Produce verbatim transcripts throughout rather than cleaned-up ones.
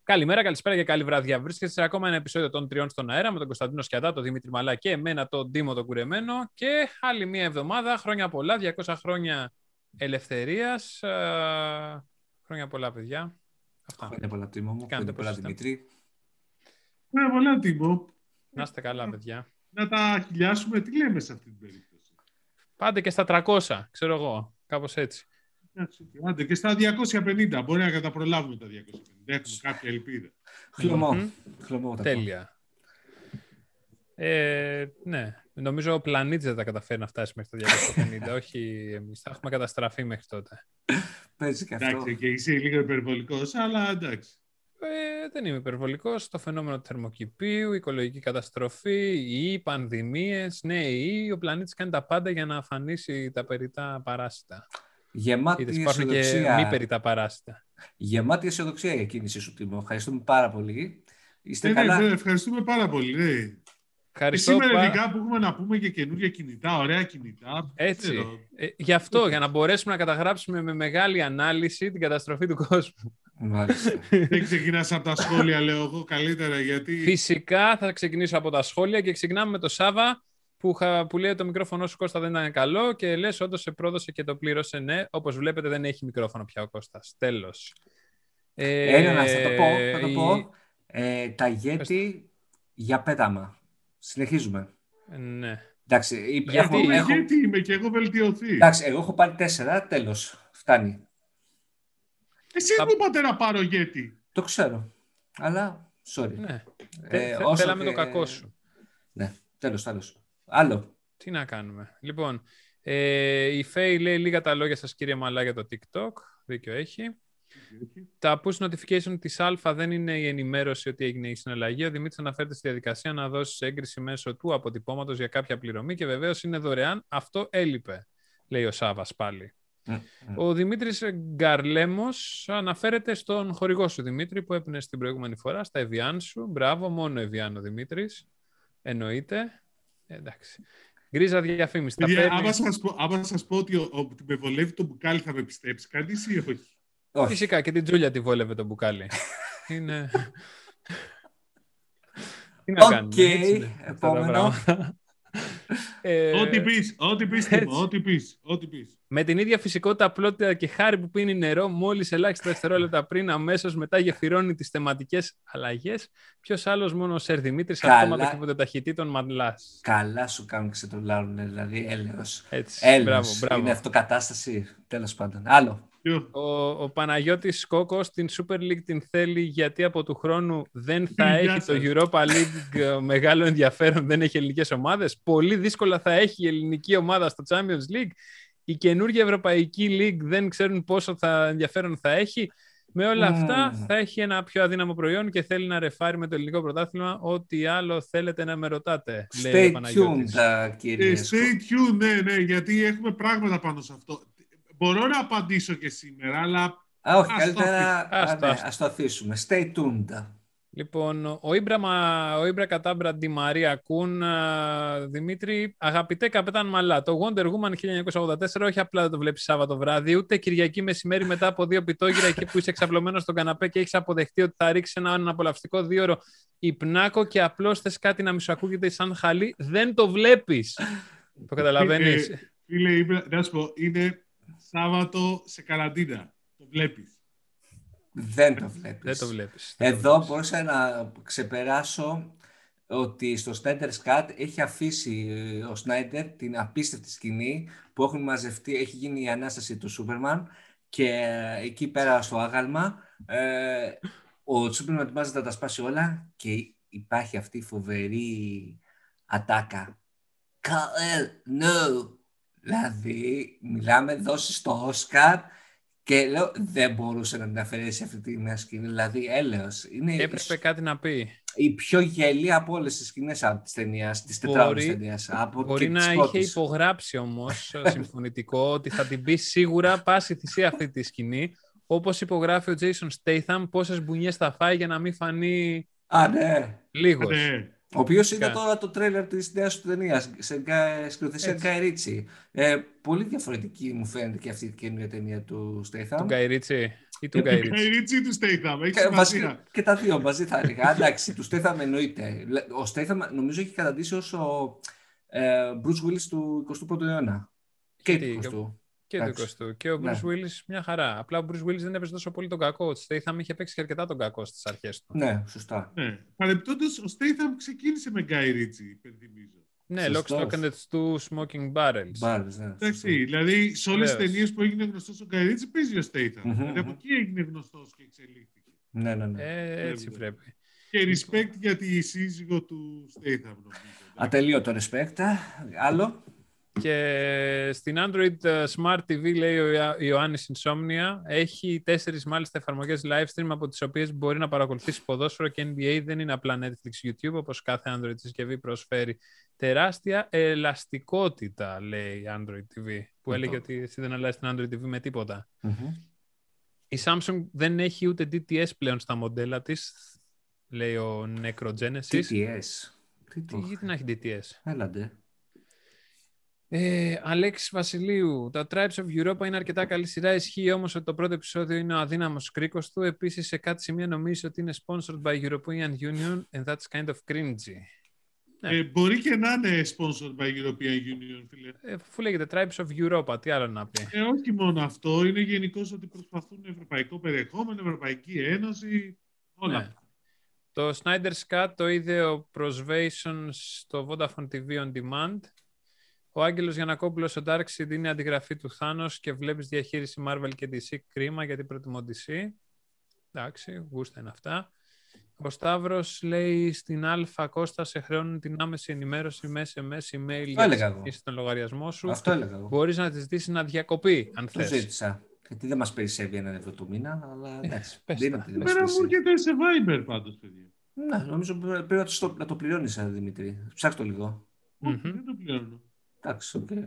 Καλημέρα, καλησπέρα και καλή βράδια. Βρίσκεστε σε ακόμα ένα επεισόδιο των Τριών στον αέρα με τον Κωνσταντίνο Σκιαδά, τον Δημήτρη Μαλά και εμένα, τον Τίμο τον Κουρεμένο. Και άλλη μία εβδομάδα, χρόνια πολλά, διακόσια χρόνια ελευθερίας. Χρόνια πολλά, παιδιά. Αυτά. Χρόνια πολλά, Τίμο μου. Χρόνια πολλά, Δημήτρη. Χρόνια πολλά, Τίμο. Να είστε καλά, παιδιά. Να τα χιλιάσουμε, τι λέμε σε αυτή την περίπτωση. Πάντε και στα τριακόσια, ξέρω εγώ, κάπως έτσι. Άντε και στα διακόσια πενήντα, μπορεί να καταπρολάβουμε τα διακόσια πενήντα. Έχουμε κάποια ελπίδα. Χλωμό. Χλωμό. Τέλεια. Ε, ναι, νομίζω ο πλανήτης δεν θα καταφέρει να φτάσει μέχρι τα διακόσια πενήντα, όχι εμείς. Θα έχουμε καταστραφεί μέχρι τότε. Παίζει και αυτό. Εντάξει, και είσαι λίγο υπερβολικός, αλλά εντάξει. Ε, δεν είμαι υπερβολικός. Το φαινόμενο του θερμοκηπίου, η οικολογική καταστροφή, οι πανδημίες, ναι, ή ο πλανήτης κάνει τα πάντα για να αφανίσει τα περιττά παράσιτα. Γεμάτη Είδες, υπάρχουν και μη περιττά παράσιτα. Γεμάτη αισιοδοξία η κίνηση σου, Τίμο. Ευχαριστούμε πάρα πολύ. Είστε ναι, καλά. Ναι, ευχαριστούμε πάρα πολύ. Ναι. Ευχαριστώ. Σήμερα πα... ειδικά που έχουμε να πούμε και καινούργια κινητά, ωραία κινητά. Έτσι. Ε, γι' αυτό, για να μπορέσουμε να καταγράψουμε με μεγάλη ανάλυση την καταστροφή του κόσμου. Δεν ξεκινάς από τα σχόλια, λέω εγώ, καλύτερα, γιατί... Φυσικά θα ξεκινήσω από τα σχόλια και ξεκινάμε με το Σάβα που, χα, που λέει το μικρόφωνο σου, Κώστα, δεν ήταν καλό και λες όντως σε πρόδωσε και το πλήρωσε. Ναι, όπως βλέπετε δεν έχει μικρόφωνο πια ο Κώστας. Τέλος. Ε, Έλενα, θα το πω. Θα το η... πω. Ε, τα γέτη για πέταμα. Συνεχίζουμε. Ναι. Εντάξει, γιατί έχω... έχω... Γιατί είμαι και έχω βελτιωθεί. Εντάξει, εγώ έχω πάρει τέσσερα, τέλος. Φτάνει. Εσύ θα... μου είπατε να πάρω γέτη. Το ξέρω. Αλλά, sorry. Ναι. Ε, Θε, θέλαμε και... το κακό σου. Ναι, τέλος, τέλος. Άλλο. Τι να κάνουμε. Λοιπόν, ε, η Φέη λέει λίγα τα λόγια σας, κύριε Μαλά, για το TikTok. Δίκιο έχει. Okay. Τα push notification της Α δεν είναι η ενημέρωση ότι έγινε η συναλλαγή. Ο Δημήτρης αναφέρεται στη διαδικασία να δώσει έγκριση μέσω του αποτυπώματος για κάποια πληρωμή και βεβαίως είναι δωρεάν. Αυτό έλειπε, λέει ο Σάβας πάλι. Mm-hmm. Ο Δημήτρης Γκαρλέμος αναφέρεται στον χορηγό σου, Δημήτρη, που έπινε στην προηγούμενη φορά, στα Evian σου. Μπράβο, μόνο Evian ο Δημήτρης. Εννοείται. Ε, εντάξει. Γκρίζα διαφήμιση. Παιδιά, παίρνει... άμα, σας πω, άμα σας πω ότι ο, ο, με βολεύει το μπουκάλι, θα με πιστέψει κανείς ή όχι? Όχι. Φυσικά και την Τζούλια τη βόλευε το μπουκάλι. Είναι... Τι να κάνουμε. Okay. Επόμενο. Ε, ό,τι πεις, ό,τι πεις, Τίμο, ό,τι πεις, ό,τι πεις. Με την ίδια φυσικότητα, απλότητα και χάρη που πίνει νερό, μόλις ελάχιστα δευτερόλεπτα πριν, αμέσως μετά γεφυρώνει τις θεματικές αλλαγές. Ποιος άλλος, μόνο ο Σερ Δημήτρης, αυτόματα και ταχυτήτων μαντλάς. Καλά σου κάνουν, ξετρολάρουν, δηλαδή έλεος. Έτσι, έλεος. Μπράβο, μπράβο. Είναι αυτοκατάσταση, τέλος πάντων. Άλλο. Ο, ο Παναγιώτης Κόκος στην Super League την θέλει γιατί από του χρόνου δεν θα έχει το Europa League μεγάλο ενδιαφέρον, δεν έχει ελληνικές ομάδες. Πολύ δύσκολα θα έχει η ελληνική ομάδα στο Champions League. Η καινούργια Ευρωπαϊκή League δεν ξέρουν πόσο θα ενδιαφέρον θα έχει. Με όλα αυτά mm. θα έχει ένα πιο αδύναμο προϊόν και θέλει να ρεφάρει με το ελληνικό πρωτάθλημα. Ό,τι άλλο θέλετε να με ρωτάτε. Stay λέει tuned, κύριε. Stay tuned, ναι, ναι, γιατί έχουμε πράγματα πάνω σε αυτό. Μπορώ να απαντήσω και σήμερα, αλλά... Α, όχι, καλύτερα ας το αφήσουμε. Stay tuned. Λοιπόν, ο Ήμπρα, ο Ήμπρα Κατάμπρα Ντι Μαρία Κούν, Δημήτρη, αγαπητέ καπετάν Μαλά, το Wonder Woman χίλια εννιακόσια ογδόντα τέσσερα όχι απλά δεν το βλέπεις Σάββατο βράδυ, ούτε Κυριακή μεσημέρι μετά από δύο πιτόγυρα εκεί που είσαι εξαπλωμένος στον καναπέ και έχεις αποδεχτεί ότι θα ρίξει ένα απολαυστικό δίωρο υπνάκο και απλώς θες κάτι να μη σου ακούγεται σαν χαλί, δεν το βλέπεις. Το καταλαβαίνεις. Φίλε, να σου πω, είναι Σάββατο σε καραντίνα. Το βλέπεις. Δεν το βλέπεις. Δεν το βλέπεις. Εδώ μπορούσα να ξεπεράσω ότι στο Snyder's Cut έχει αφήσει ο Σνάιντερ την απίστευτη σκηνή που έχουν μαζευτεί, έχει γίνει η Ανάσταση του Σούπερμαν και εκεί πέρα στο άγαλμα ε, ο Σούπερμαν ετοιμάζεται να τα σπάσει όλα και υπάρχει αυτή η φοβερή ατάκα. Καλ, no. Δηλαδή, μιλάμε δώσει στο Όσκαρ και λέω δεν μπορούσε να την αφαιρέσει αυτή την σκηνή. Δηλαδή, έλεος. Είναι έπρεπε κάτι να πει. Η πιο γελία από όλες τις σκηνές από τις ταινίες, τις τετράωρες ταινίες. Μπορεί να είχε υπογράψει όμως συμφωνητικό ότι θα την πει σίγουρα πάση θυσία αυτή τη σκηνή. Όπως υπογράφει ο Jason Statham, πόσες μπουνιές θα φάει για να μην φανεί Α, ναι. λίγος. Α, ναι. Ο οποίος είδε τώρα το τρέιλερ της νέας του ταινίας, σε σκηνοθεσία Γκάι Ρίτσι. Ε, πολύ διαφορετική μου φαίνεται και αυτή η καινούργια ταινία του Στέιθαμ. Του Γκάι Ρίτσι. Ή του Γκάι Ρίτσι. Γκάι Ρίτσι ή του Στέιθαμ. Έχει Και, σημασία. και τα δύο μαζί θα έλεγα. Εντάξει, του Στέιθαμ εννοείται. Ο Στέιθαμ νομίζω έχει καταντήσει ως ο ε, Bruce Willis του εικοστού πρώτου αιώνα. Και του εικοστού. Και του εικοστού. Και ο Bruce ναι. Willis μια χαρά. Απλά ο Bruce Willis δεν έπαιζε τόσο πολύ τον κακό. Ο Στέιθαμ είχε παίξει και αρκετά τον κακό στις αρχές του. Ναι, σωστά. Ναι. Παρεπτόντως, ο Στέιθαμ ξεκίνησε με Γκάι Ρίτσι, υπενθυμίζω. Ναι, Lock, Stock and two Smoking Barrels. Barrels, ναι, εντάξει, δηλαδή σε όλες τις ταινίες που έγινε γνωστός ο Γκάι Ρίτσι παίζει ο Στέιθαμ. Mm-hmm, δηλαδή από εκεί έγινε γνωστός και εξελίχθηκε. Ναι, ναι, ναι. Ε, έτσι πρέπει. Και respect για τη σύζυγο του Στέιθαμ. Ατελείωτο respect. Άλλο. Και στην Android Smart τι βι, λέει ο Ιωάννης Insomnia, έχει τέσσερις μάλιστα εφαρμογές live stream από τις οποίες μπορεί να παρακολουθήσει ποδόσφαιρο και N B A. Δεν είναι απλά Netflix, YouTube, όπως κάθε Android συσκευή προσφέρει τεράστια ελαστικότητα, λέει Android τι βι, που έλεγε ότι εσύ δεν αλλάζει την Android τι βι με τίποτα. Mm-hmm. Η Samsung δεν έχει ούτε ντι τι ες πλέον στα μοντέλα της, λέει ο Necrogenesis. ντι τι ες. Γιατί να έχει ντι τι ες. Έλαντε. Ε, Αλέξης Βασιλείου, τα Tribes of Europa είναι αρκετά καλή σειρά. Ισχύει όμως ότι το πρώτο επεισόδιο είναι ο αδύναμος κρίκος του. Επίσης, σε κάτι σημεία νομίζει ότι είναι sponsored by European Union and that's kind of cringy. Ε, ναι. Μπορεί και να είναι sponsored by European Union, φίλε. Ε, αφού λέγεται Tribes of Europa, τι άλλο να πει. Ε, όχι μόνο αυτό. Είναι γενικώς ότι προσπαθούν ευρωπαϊκό περιεχόμενο, Ευρωπαϊκή Ένωση, όλα. Ναι. Το Snyder's Cut το είδε ο Prosvation στο Vodafone τι βι On Demand. Ο Άγγελος Γιαννακόπουλος, ο Darkseid είναι αντιγραφή του Thanos και βλέπεις διαχείριση Marvel και ντι σι, κρίμα γιατί προτιμώ ντι σι. Εντάξει, γούστα είναι αυτά. Ο Σταύρος λέει στην Αλφα, Κώστα, σε χρεώνουν την άμεση ενημέρωση με ες εμ ες, email για τη συνεχίση τον λογαριασμό σου. Αυτό έλεγα εγώ. Μπορείς να τη ζητήσεις να διακοπεί, αν θες. Το ζήτησα. Γιατί δεν μας περισσεύει έναν ευρώ το μήνα, αλλά εντάξει. Εμένα μου έρχεται σε Viber πάντως, παιδιά. Ναι, νομίζω πρέπει να το, να το πληρώνεις, Δημήτρη. Ψάξ' το λίγο. Όχι, mm-hmm. δεν το πληρώνω. Εντάξει, okay.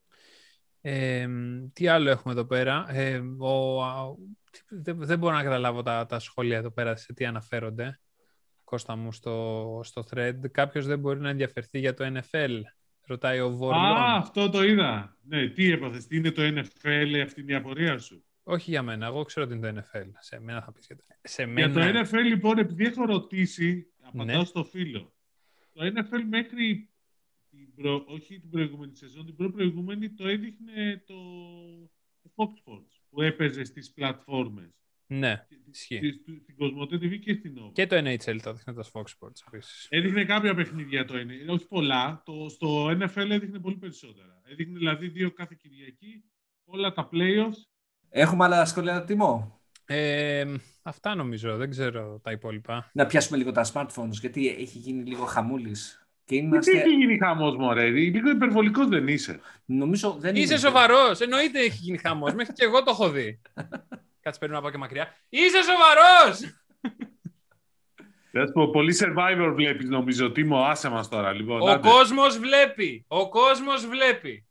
ε, τι άλλο έχουμε εδώ πέρα. Ε, ο, δεν, δεν μπορώ να καταλάβω τα, τα σχόλια εδώ πέρα σε τι αναφέρονται. Κώστα μου στο, στο thread. Κάποιος δεν μπορεί να ενδιαφερθεί για το N F L. Ρωτάει ο Βόρλον. Α, αυτό το είδα. Ναι, τι έπαθες, τι είναι το N F L, αυτή είναι η απορία σου. Όχι για μένα, εγώ ξέρω ότι είναι το N F L. Σε μένα θα πεις. Σε για μένα... το N F L, λοιπόν, επειδή έχω ρωτήσει, απαντάω ναι. στο φίλο. Το N F L μέχρι την προ... όχι την προηγούμενη σεζόν, την προ-προηγούμενη το έδειχνε το, το Fox Sports που έπαιζε στις πλατφόρμες. Ναι, ισχύει. Στην Κοσμοτέ τι βι και στην Nova. Και το N H L το έδειχνε το Fox Sports επίσης. Έδειχνε κάποια παιχνίδια το N F L, όχι πολλά. Το, στο N F L έδειχνε πολύ περισσότερα. Έδειχνε δηλαδή δύο κάθε Κυριακή, όλα τα playoffs. Έχουμε άλλα σχόλια να τιμώ. Ε, αυτά νομίζω, δεν ξέρω τα υπόλοιπα. Να πιάσουμε λίγο τα smartphones, γιατί έχει γίνει λίγο χαμούλης. Και είμαστε... Τι έχει γίνει χαμός, μωρέ, λίγο υπερβολικός δεν είσαι. Νομίζω δεν είσαι είναι. Σοβαρός, εννοείται έχει γίνει χαμός, μέχρι και εγώ το έχω δει. Κάτσε πρέπει να πάω και μακριά. Είσαι σοβαρός! Θα σου πω, πολύ Survivor βλέπεις νομίζω, Τίμο, άσε μας τώρα. Λοιπόν, ο άντε. Κόσμος βλέπει, ο κόσμος βλέπει.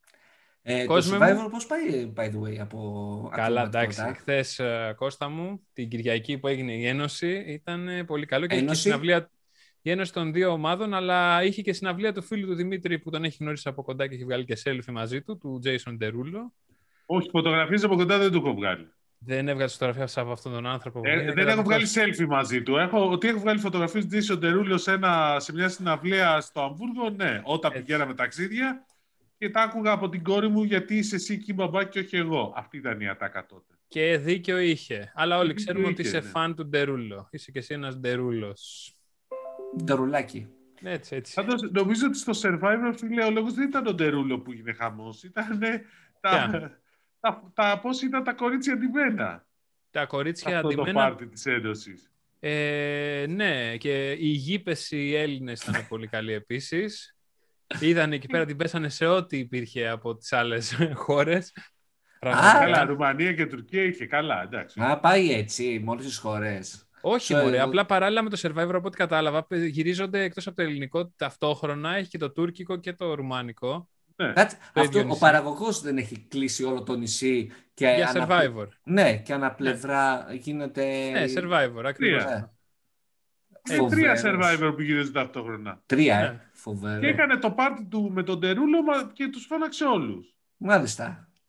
Ε, το Survivor μου... πώς πάει, by the way, από... Καλά, εντάξει, χθες, Κώστα μου, την Κυριακή που έγινε η Ένωση, ήταν πολύ καλό και είχε συναυλία... Η Ένωση των δύο ομάδων, αλλά είχε και συναυλία του φίλου του Δημήτρη που τον έχει γνωρίσει από κοντά και έχει βγάλει και selfie μαζί του, του Jason Derulo. Όχι, φωτογραφίες από κοντά δεν του έχω βγάλει. Δεν έβγαλε φωτογραφία από αυτόν τον άνθρωπο. Ε, δεν δεν έχω βγάλει selfie μαζί του. Έχω, ότι έχω βγάλει φωτογραφίες του Jason Derulo σε, σε μια συναυλία στο Αμβούργο, ναι, όταν έτσι πηγαίναμε ταξίδια και τα άκουγα από την κόρη μου γιατί είσαι εσύ εκεί μπαμπά και όχι εγώ. Αυτή ήταν η ατάκα τότε. Και δίκιο είχε. Αλλά όλοι ξέρουμε είχε, ότι είσαι ναι. φαν του Derulo. Είσαι και εσύ ένας Ντερούλος. Ντερουλάκι. Έτσι, έτσι. Πάντως, νομίζω ότι στο Survivor, φίλε, ο λόγος δεν ήταν ο Ντερούλο που έγινε χαμός. Ήταν τα, τα, τα, πώς ήταν τα κορίτσια αντιμένα. Τα κορίτσια αυτό αντιμένα. Το πάρτι της Ένωσης. Ε, ναι, και οι γήπες οι Έλληνες ήταν πολύ καλοί επίσης. Είδαν εκεί πέρα, την πέσανε σε ό,τι υπήρχε από τις άλλες χώρες. Α, καλά, Ρουμανία και Τουρκία είχε, καλά, εντάξει. Α, πάει έτσι, με όλες τις χώρες. Όχι, so, μωρέ, απλά παράλληλα με το Survivor, από ό,τι κατάλαβα, γυρίζονται εκτός από το ελληνικό ταυτόχρονα, έχει και το τουρκικό και το ρουμάνικο. Ναι. Αυτό, ο παραγωγός δεν έχει κλείσει όλο το νησί. Και για ανα... Survivor. Ναι, και αναπλευρά ναι. γίνεται... Ναι, Survivor, ακριβώς. Ναι. Είναι τρία Survivor που γυρίζουν ταυτόχρονα. Τρία, ναι. ε. Φοβερό. Και έκανε το πάρτι του με τον Τερούλο και τους φώναξε όλους. Μάλιστα.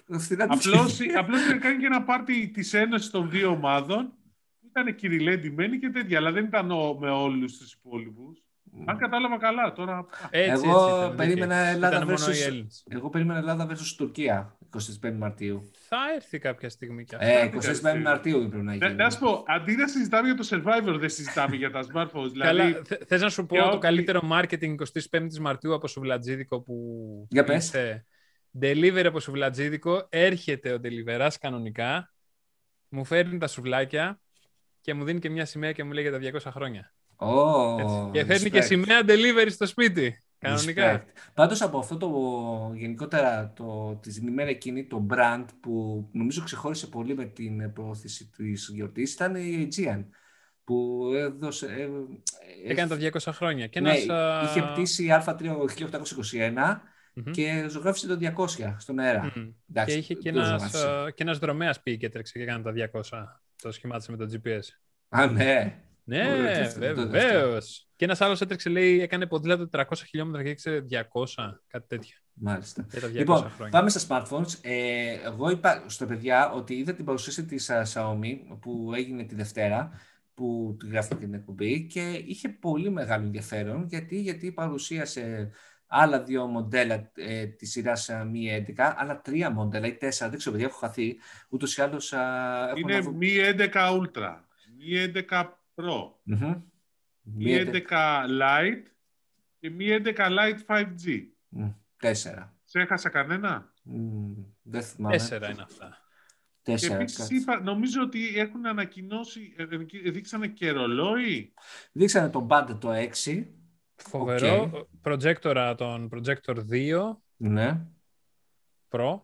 Απλώς, απλώς είχαν κάνει και ένα πάρτι της ένωσης των δύο ομάδων. Ήταν κυριλέντημένοι και τέτοια, αλλά δεν ήταν ο, με όλους τους υπόλοιπους. Mm. Αν κατάλαβα καλά τώρα. Έτσι, εγώ, έτσι ήταν, περίμενα Ελλάδα versus... εγώ περίμενα Ελλάδα versus Τουρκία εικοστή πέμπτη Μαρτίου. Θα έρθει κάποια στιγμή κι αυτό. Ε, εικοστή πέμπτη Μαρτίου πρέπει να γίνει. Να σου πω, αντί να συζητάμε για το Survivor, δεν συζητάμε για τα smartphones. Δηλαδή... Θες να σου πω το ό, καλύτερο marketing εικοστή πέμπτη Μαρτίου από Σουβλατζίδικο που. Για πες. Delivery από Σουβλατζίδικο. Έρχεται ο Deliverás κανονικά. Μου φέρνει τα σουβλάκια και μου δίνει και μια σημαία και μου λέει για τα διακόσια χρόνια. Oh, και φέρνει respect. Και σημαία delivery στο σπίτι. Κανονικά. Πάντως από αυτό το γενικότερα το, τη ημέρα εκείνη, το brand που νομίζω ξεχώρισε πολύ με την προώθηση της γιορτής ήταν η Aegean. Που έδωσε, ε, έκανε ε, τα διακόσια χρόνια. Και ναι, ένας, α... είχε πτήσει Α τρία χίλια οκτακόσια είκοσι ένα mm-hmm. και ζωγράφησε το διακόσια στον αέρα. Mm-hmm. Εντάξει, και είχε και ένας, και ένας δρομέας πήγε και έτρεξε και έκανε τα διακόσια. Το σχημάτισε με το τζι πι ες. Α, ναι. Ναι, βεβαίως. Και ένας άλλος έτρεξε, λέει, έκανε ποδήλατο τετρακόσια χιλιόμετρα και έριξε διακόσια, κάτι τέτοιο. Μάλιστα. Λοιπόν, χρόνια. Πάμε στα smartphones. Ε, εγώ είπα στα παιδιά ότι είδα την παρουσίαση της uh, Xiaomi που έγινε τη Δευτέρα, που γράφτηκε την εκπομπή και είχε πολύ μεγάλο ενδιαφέρον. Γιατί, γιατί παρουσίασε άλλα δύο μοντέλα ε, της σειράς Mi έντεκα, άλλα τρία μοντέλα ή τέσσερα, δεν ξέρω, παιδιά, έχω χαθεί. Ούτως ή άλλως... Uh, είναι να... Mi έντεκα Ultra, Mi έντεκα Pro, mm-hmm. Mi έντεκα Lite και Mi έντεκα Lite φάιβ τζι. Mm, τέσσερα. Σε έχασα κανένα? Mm, δεν θυμάμαι. Τέσσερα είναι αυτά. Τέσσερα. Και επίσης είπα, νομίζω ότι έχουν ανακοινώσει, δείξανε και ρολόι. Δείξανε τον Band το έξι. Φοβερό. Okay. Προτζέκτορα, τον Projector δύο. Ναι. Pro.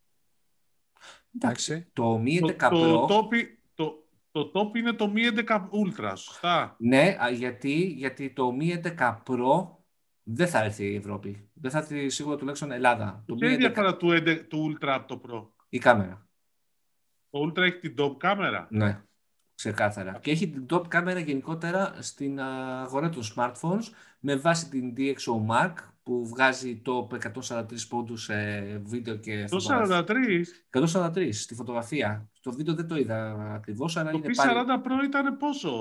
Εντάξει. Το Mi έντεκα το, Pro. Το, το, το, το top είναι το Mi έντεκα Ultra, σωστά. Ναι, γιατί, γιατί το Mi έντεκα Pro δεν θα έρθει η Ευρώπη. Δεν θα έρθει σίγουρα τουλάχιστον Ελλάδα. Ποια είναι η διαφορά του, του Ultra από το Pro? Η κάμερα. Το Ultra έχει την top κάμερα. Ναι, ξεκάθαρα. Και έχει την top κάμερα γενικότερα στην αγορά των smartphones με βάση την ντι εξ ο Mark που βγάζει top εκατόν σαράντα τρεις πόντους σε βίντεο και εκατόν σαράντα τρεις. εκατόν σαράντα τρεις στη φωτογραφία. Στο βίντεο δεν το είδα ακριβώς, αλλά το είναι πι σαράντα Pro ήταν πόσο?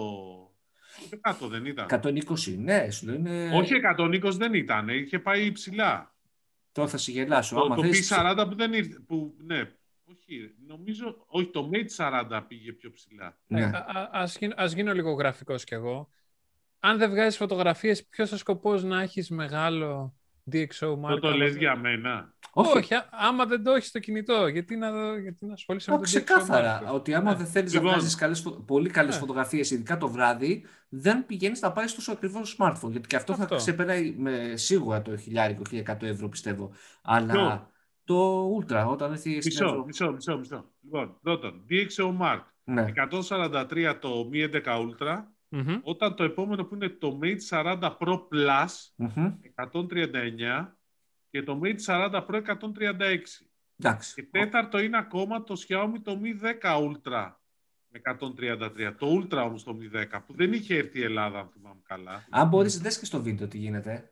εκατό δεν ήταν? εκατόν είκοσι, ναι. Σου είναι... Όχι, εκατόν είκοσι δεν ήταν, είχε πάει υψηλά. Τώρα θα σε γελάσω. Το, άμα το θες... πι σαράντα που δεν ήρθε, που, ναι. Όχι, νομίζω, όχι, το Mate σαράντα πήγε πιο ψηλά. Ναι. Α, α, ας, γίνω, ας γίνω λίγο γραφικός κι εγώ. Αν δεν βγάζεις φωτογραφίες, ποιος ο σκοπός να έχεις μεγάλο ντι εξ ο Mark? Το το λες για μένα. Όχι, όχι α, άμα δεν το έχεις στο κινητό, γιατί να, γιατί να ασχολείσαι με το ντι εξ ο Mark? Ξεκάθαρα, ότι άμα δεν θέλεις λοιπόν, να βγάζεις καλές, πολύ καλές ναι. φωτογραφίες, ειδικά το βράδυ, δεν πηγαίνεις να πάρεις τόσο ακριβό smartphone. Γιατί και αυτό, αυτό. θα ξεπεράει με, σίγουρα το χιλιάρικο, χίλια εκατό ευρώ πιστεύω. Αλλά... No. Το Ultra, όταν έρθει μισό, στην Ευρώπη. Μισό, μισό, μισό. Λοιπόν, πρώτον, ντι εξ ο Mark, ναι. εκατόν σαράντα τρία το Mi έντεκα Ultra, mm-hmm. όταν το επόμενο που είναι το Mate σαράντα Pro Plus, mm-hmm. εκατόν τριάντα εννιά και το Mate σαράντα Pro εκατόν τριάντα έξι. Εντάξει. Και τέταρτο είναι ακόμα το Xiaomi το Mi δέκα Ultra εκατόν τριάντα τρία. Το Ultra όμως το Mi δέκα, που δεν είχε έρθει η Ελλάδα, αν θυμάμαι καλά. Αν μπορείς, δες και στο βίντεο τι γίνεται.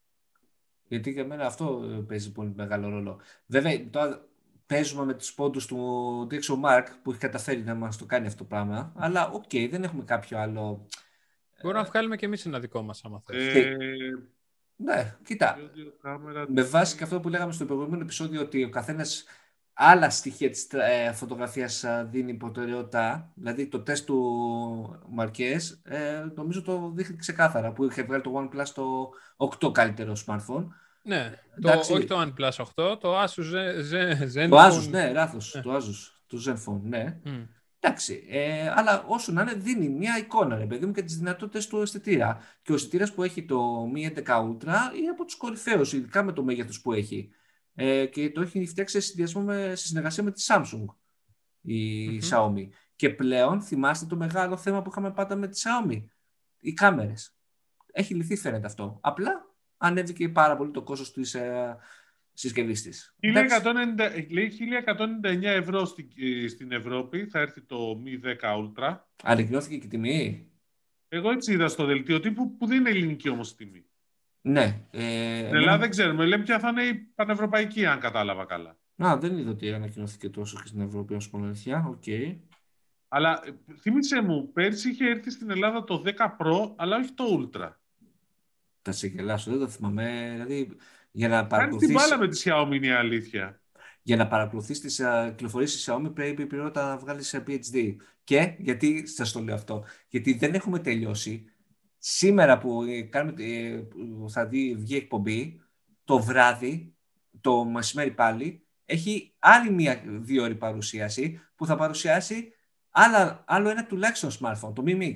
Γιατί για μένα αυτό παίζει πολύ μεγάλο ρόλο. Βέβαια, τώρα παίζουμε με τους πόντους του ντι εξ ο Mark που έχει καταφέρει να μας το κάνει αυτό το πράγμα. Αλλά οκ, okay, δεν έχουμε κάποιο άλλο. Μπορούμε να βγάλουμε και εμείς ένα δικό μας, άμα θες. Ε... Ναι, κοίτα. Με βάση και αυτό που λέγαμε στο προηγούμενο επεισόδιο, ότι ο καθένας άλλα στοιχεία της ε, φωτογραφίας δίνει προτεραιότητα. Δηλαδή το τεστ του Μαρκές, ε, νομίζω το δείχνει ξεκάθαρα, που είχε βγάλει το OnePlus το οκτώ καλύτερο smartphone. Ναι, το, όχι το OnePlus οκτώ, το Asus Zenfone. Το Asus, ναι, λάθος, ναι. Το Asus, το Zenfone, ναι. Mm. Εντάξει, ε, αλλά όσο να είναι δίνει μια εικόνα, ρε παιδί μου, και τις δυνατότητες του αισθητήρα. Και ο αισθητήρας που έχει το Mi έντεκα Ultra είναι από τους κορυφαίους, ειδικά με το μέγεθος που έχει. Ε, και το έχει φτιάξει σε συνδυασμό με, σε συνεργασία με τη Samsung η mm-hmm. Xiaomi. Και πλέον θυμάστε το μεγάλο θέμα που είχαμε πάντα με τη Xiaomi, οι κάμερες. Έχει λυθεί φαίνεται αυτό. Απλά ανέβηκε πάρα πολύ το κόστος της ε, συσκευής της. χίλια εκατόν ενενήντα εννιά ευρώ στην, στην Ευρώπη θα έρθει το Mi δέκα Ultra. Ανακοινώθηκε και η τιμή. Εγώ έτσι είδα στο δελτίο τύπου που δεν είναι ελληνική όμως τιμή. Ναι. Ε, στην Ελλάδα ναι. Δεν ξέρουμε. Λέμε ποια θα είναι η πανευρωπαϊκή, αν κατάλαβα καλά. Α, δεν είδα ότι ανακοινώθηκε τόσο και στην Ευρώπη, ως πούμε, αλήθεια. Οκ. Okay. Αλλά θύμισε μου, πέρσι είχε έρθει στην Ελλάδα το δέκα Pro, αλλά όχι το Ultra. Θα σε γελάσω, δεν το θυμάμαι. Δηλαδή, για να Κάνει παρακολουθείς... την μπάλα με τη Xiaomi, είναι η αλήθεια. Για να παρακολουθείς τις uh, κυκλοφορίες της Xiaomi πρέπει πρώτα να βγάλεις πι έιτς ντι. Και, γιατί σας το λέω αυτό, γιατί δεν έχουμε τελειώσει. Σήμερα που, κάνουμε, που θα δει, βγει εκπομπή, το βράδυ, το μεσημέρι πάλι, έχει άλλη μία δύο ώρη παρουσίαση που θα παρουσιάσει άλλα, άλλο ένα τουλάχιστον smartphone, το Mi Mix.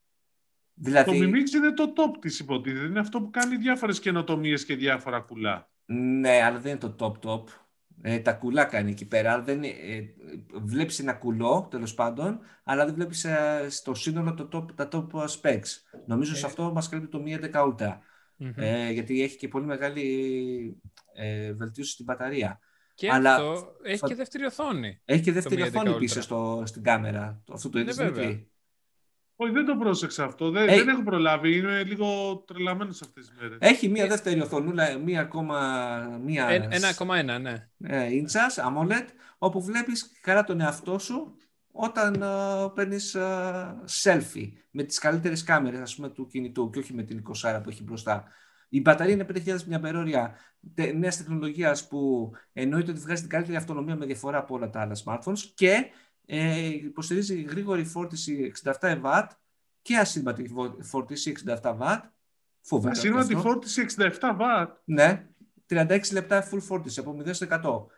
Δηλαδή... Το Mi Mix είναι το top της, υποτίθεται. Είναι αυτό που κάνει διάφορες καινοτομίες και διάφορα κουλά. Ναι, αλλά δεν είναι το top top. Ε, τα κουλά κάνει εκεί πέρα. Δεν, ε, βλέπεις ένα κουλό, τέλος πάντων, αλλά δεν βλέπεις ε, στο σύνολο το top, τα top specs. Νομίζω σε αυτό μας καλύπτει το Mi έντεκα Ultra. Mm-hmm. Ε, γιατί έχει και πολύ μεγάλη ε, βελτίωση στην μπαταρία. Και αλλά αυτό έχει θα... και δεύτερη οθόνη. Έχει και δεύτερη οθόνη πίσω στο, στην κάμερα. Αυτό το είδες, Δημήτρη? Όχι, δεν το πρόσεξα αυτό. Δεν, δεν έχω προλάβει. Είμαι λίγο τρελαμένος αυτές τις μέρες. Έχει μία δεύτερη οθονούλα, μία ακόμα... ένα κόμμα ένα, ναι. Ίντσας, AMOLED, όπου βλέπεις καλά τον εαυτό σου όταν uh, παίρνεις uh, selfie με τις καλύτερες κάμερες, ας πούμε, του κινητού και όχι με την είκοσι που έχει μπροστά. Η μπαταρία είναι πέντε χιλιάδες μAh νέας τεχνολογίας που εννοείται ότι βγάζει την καλύτερη αυτονομία με διαφορά από όλα τα άλλα smartphones και ε, υποστηρίζει γρήγορη φόρτιση εξήντα επτά βατ και ασύρματη φόρτιση εξήντα επτά βατ. Φοβερό. Ασύρματη φόρτιση εξήντα επτά βατ. Ναι, τριάντα έξι λεπτά full φόρτιση από μηδέν τοις εκατό.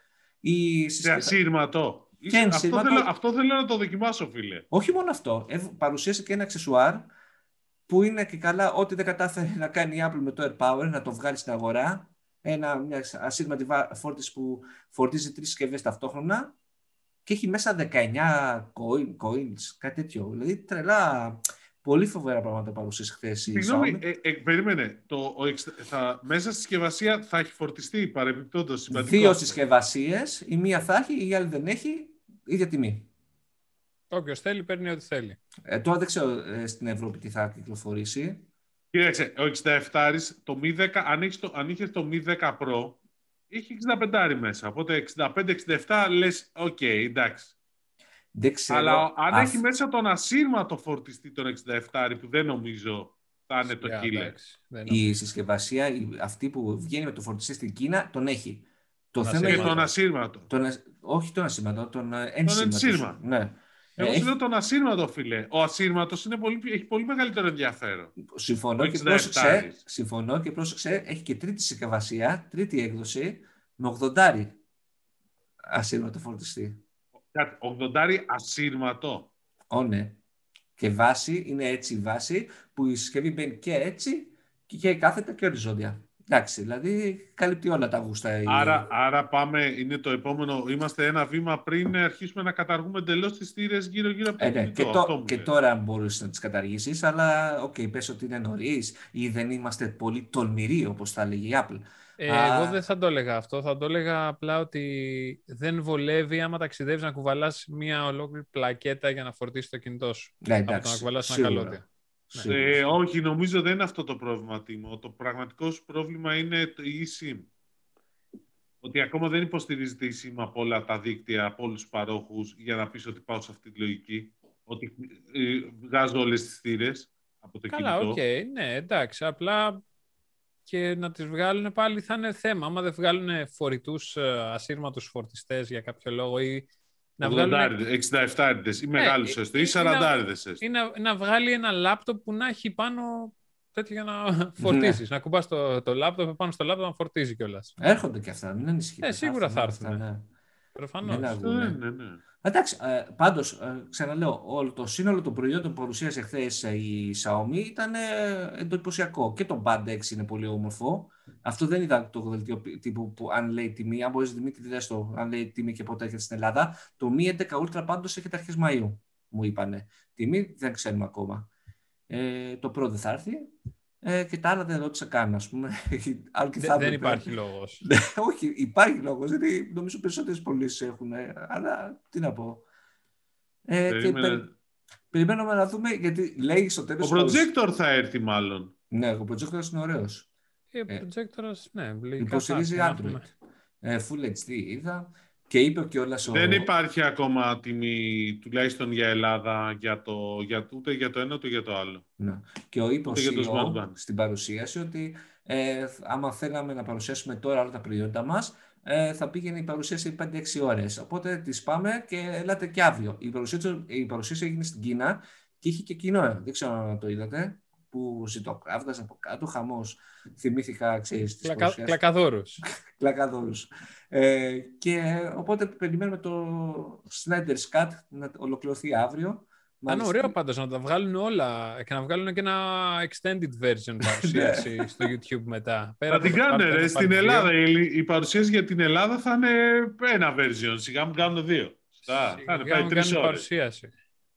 Η σε ασύρματο. Και αυτό, θέλω, αυτό θέλω να το δοκιμάσω, φίλε. Όχι μόνο αυτό. Ε, παρουσίασε και ένα αξεσουάρ που είναι και καλά ό,τι δεν κατάφερε να κάνει η Apple με το AirPower, να το βγάλει στην αγορά. Ένα, μια ασύρματη φόρτιση που φορτίζει τρεις συσκευές ταυτόχρονα και έχει μέσα δεκαεννιά coins, κάτι τέτοιο. Δηλαδή τρελά, πολύ φοβερά πράγματα παρουσίασε χθες. Συγγνώμη, ε, ε, περίμενε. Το, ο, θα, μέσα στη συσκευασία θα έχει φορτιστεί παρεμπιπτόντως. Δύο συσκευασίες, η μία θα έχει, η άλλη δεν έχει, ίδια τιμή. Όποιος θέλει παίρνει ό,τι θέλει. Ε, τώρα δεν ξέρω ε, στην Ευρώπη τι θα κυκλοφορήσει. Κοίταξε, ο εξήντα επτά, το Mi δέκα, αν, έχεις το, αν είχες το Mi δέκα Pro, είχε εξήντα πέντε μέσα. Οπότε εξήντα πέντε εξήντα επτά λες, οκ, okay, εντάξει. Δεν ξέρω, αλλά αν αφ... έχει μέσα τον ασύρματο φορτιστή τον εξήντα επτά, που δεν νομίζω θα είναι το yeah, killer. Η συσκευασία, αυτή που βγαίνει με το φορτιστή στην Κίνα, τον έχει. Το θέμα και τον ασύρματο. Τον, όχι τον ασύρματο, τον ενσύρματο. Ναι. Εγώ σου λέω τον ασύρματο, φίλε. Ο ασύρματος έχει πολύ μεγαλύτερο ενδιαφέρον. Συμφωνώ και, πρόσεξε, συμφωνώ και πρόσεξε, έχει και τρίτη συσκευασία, τρίτη έκδοση, με ογδόντα ασύρματο φορτιστή. ογδόντα ασύρματο. Ω, ναι. Και βάση, είναι έτσι η βάση, που η συσκευή μπαίνει και έτσι και κάθετα και οριζόντια. Εντάξει, δηλαδή καλύπτει όλα τα γούστα. Άρα, άρα πάμε, είναι το επόμενο, είμαστε ένα βήμα πριν αρχίσουμε να καταργούμε εντελώς τις θύρες γύρω-γύρω από το ε, ναι, κινητό. Και, το, και τώρα μπορείς να τις καταργήσεις, αλλά οκ, okay, πες ότι είναι νωρίς ή δεν είμαστε πολύ τολμηροί, όπως θα λέγει η Apple. Ε, Α... Εγώ δεν θα το έλεγα αυτό. Θα το έλεγα απλά ότι δεν βολεύει άμα ταξιδεύεις να κουβαλάς μια ολόκληρη πλακέτα για να φορτίσεις το κινητό σου. Ναι, εντάξει, από το να κουβαλάς ένα καλώδιο. Ναι. Ε, όχι, νομίζω δεν είναι αυτό το πρόβλημα, Τίμω. Το πραγματικό σου πρόβλημα είναι το eSIM. Ότι ακόμα δεν υποστηρίζεται η eSIM από όλα τα δίκτυα, από όλους τους παρόχους, για να πεις ότι πάω σε αυτή τη λογική. Ότι ε, βγάζω όλες τις θύρες από το Καλά, κινητό. Καλά, οκ, okay, ναι, εντάξει. Απλά και να τις βγάλουν πάλι θα είναι θέμα. Άμα δεν βγάλουν φορητούς ασύρματους φορτιστές για κάποιο λόγο ή να βγάλουν... εξήντα επτά ή μεγάλους έστω, ή σαράντα έστω. Ή να, να βγάλει ένα λάπτοπ που να έχει πάνω τέτοιο για να φορτίσεις. Να κουμπάς το, το λάπτοπ πάνω στο λάπτοπ να φορτίζει κιόλας. Έρχονται και αυτά, μην ανησυχείτε. Ε, σίγουρα θα έρθουν. Ναι. Προφανώς. Ναι, ναι, ναι. Εντάξει, ε, πάντως, ε, ξαναλέω, όλο το σύνολο των προϊόντων που παρουσίασε χθες η Xiaomi ήταν ε, εντυπωσιακό. Και το Band έξι είναι πολύ όμορφο. Αυτό δεν ήταν το δελτίο τύπου που αν λέει τιμή, αν μπορείς Δημήτρη δες το, αν λέει τιμή και πότε έρχεται στην Ελλάδα. Το Mi έντεκα Ultra πάντως έρχεται αρχές Μαΐου, μου είπανε. Τιμή δεν ξέρουμε ακόμα. Ε, το Pro δεν θα έρθει. Ε, και τα άλλα δεν ρώτησα καν, ας πούμε. δεν, δεν υπάρχει λόγος. Όχι, υπάρχει λόγος. Δηλαδή, νομίζω περισσότερες πωλήσεις έχουν. Αλλά τι να πω. Ε, και περι... Περιμένουμε να δούμε, γιατί λέει στο τέλος... Ο projector θα έρθει μάλλον. Ναι, ο projector είναι ωραίος. Ε, ο projector, ναι. Υποστηρίζει Android. Ε, Full έιτς ντι είδα. Και είπε κιόλας ο... Δεν υπάρχει ακόμα τιμή, τουλάχιστον για Ελλάδα, για το, για, ούτε για το ένα ούτε για το άλλο. Ναι. Και ο είπε ο Ούτε σι για ι ο το στην παρουσίαση ότι ε, άμα θέλαμε να παρουσιάσουμε τώρα όλα τα προϊόντα μας, ε, θα πήγαινε η παρουσίαση πέντε έξι ώρες. Οπότε τις πάμε και έλατε και αύριο. Η παρουσίαση, η παρουσίαση έγινε στην Κίνα και είχε και κοινό. Δεν ξέρω αν το είδατε. Που ζητοκράβγαζε από κάτω, χαμός. Θυμήθηκα, ξέρεις, τις Κλακα, κλακαδόρους. Κλακαδόρους. Ε, και οπότε περιμένουμε το Snyder's Cut να ολοκληρωθεί αύριο. Ήταν ωραίο πάντως να τα βγάλουν όλα και να βγάλουν και ένα extended version παρουσίαση στο YouTube μετά. Θα την κάνουν ρε, στην Ελλάδα. Η, η παρουσίαση για την Ελλάδα θα είναι ένα version. Σιγά μου κάνουν δύο. Θα είναι πάει τρεις ώρες. Παρουσίαση.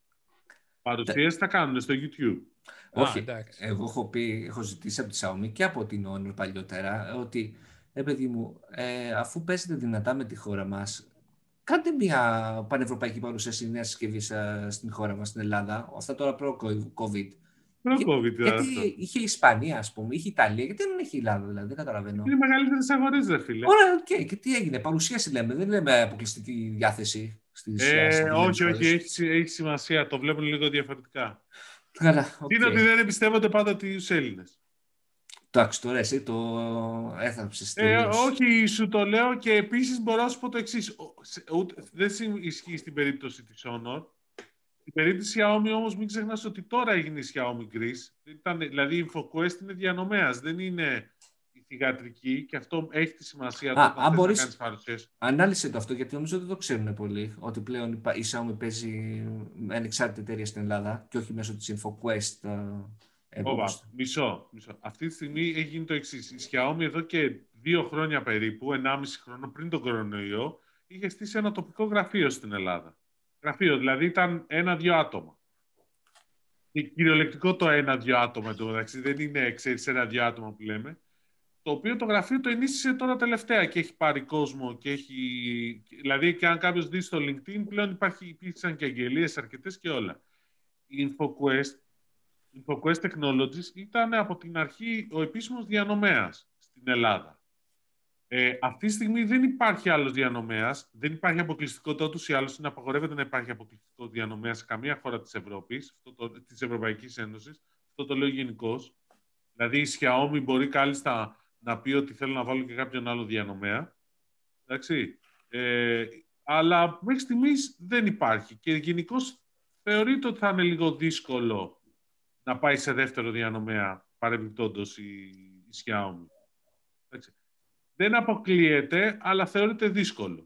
Παρουσίαση θα κάνουν στο YouTube. Όχι, Α, εγώ έχω, πει, έχω ζητήσει από τη Xiaomi και από την Honor παλιότερα ότι, ε, παιδί μου, ε, αφού παίζετε δυνατά με τη χώρα μας, κάντε μια πανευρωπαϊκή παρουσίαση νέας συσκευής στην χώρα μας, στην Ελλάδα, αυτά τώρα προ-COVID. Προ-COVID, γιατί αυτό. Είχε η Ισπανία, ας πούμε, είχε η Ιταλία, γιατί δεν έχει η Ελλάδα, δηλαδή, δεν καταλαβαίνω. Είναι οι μεγαλύτερες αγορές, ρε φίλε. Ωραία, οκ, okay. Και τι έγινε, παρουσίαση λέμε, δεν λέμε αποκλειστική διάθεση στις ε, όχι, όχι, έχει, έχει σημασία, το βλέπουν λίγο διαφορετικά. Καλά, okay. Είναι ότι δεν εμπιστεύονται πάντα τους Έλληνες. Εντάξει, τώρα εσύ το έθαψες ε, όχι, σου το λέω και επίσης μπορώ να σου πω το εξής. Δεν ισχύει στην περίπτωση της Honor. Στην περίπτωση Xiaomi όμως μην ξεχνάς ότι τώρα έγινε η Xiaomi Greece. Ήταν, δηλαδή η InfoQuest είναι διανομέας, δεν είναι η θυγατρική και αυτό έχει τη σημασία. Α, αν μπορείς, ανάλυσε το αυτό γιατί νομίζω ότι δεν το ξέρουν πολύ, ότι πλέον η Xiaomi παίζει με ανεξάρτητη εταιρεία στην Ελλάδα και όχι μέσω της InfoQuest. Ωπα, μισό, μισό. Αυτή τη στιγμή έχει γίνει το εξής. Η Xiaomi εδώ και δύο χρόνια περίπου, ενάμιση χρόνο πριν τον κορονοϊό, είχε στήσει ένα τοπικό γραφείο στην Ελλάδα. Γραφείο, δηλαδή ήταν ένα-δύο άτομα. Και κυριολεκτικό το ένα-δύο άτομα εντωμεταξύ, δεν είναι, ξέρεις, ένα-δύο άτομα που λέμε. Το οποίο το γραφείο το ενίσχυσε τώρα τελευταία και έχει πάρει κόσμο και έχει... Δηλαδή και αν κάποιος δει στο LinkedIn πλέον υπάρχει, υπήρξαν και αγγελίες αρκετές και όλα. Η InfoQuest InfoQuest Technologies ήταν από την αρχή ο επίσημος διανομέας στην Ελλάδα. Ε, αυτή τη στιγμή δεν υπάρχει άλλος διανομέας, δεν υπάρχει αποκλειστικότητα τους ή άλλως, είναι απαγορεύεται να υπάρχει αποκλειστικό διανομέα σε καμία χώρα της Ευρώπης, αυτό το, της Ευρωπαϊκής Ένωσης. Αυτό το λέω γενικώς. Δηλαδή η Xiaomi μπορεί κάλλιστα να πει ότι θέλω να βάλω και κάποιον άλλο διανομέα. Εντάξει. Ε, αλλά μέχρι στιγμής δεν υπάρχει και γενικώς θεωρείται ότι θα είναι λίγο δύσκολο να πάει σε δεύτερο διανομέα παρεμπιπτόντως η, η Xiaomi. Έτσι. Δεν αποκλείεται, αλλά θεωρείται δύσκολο.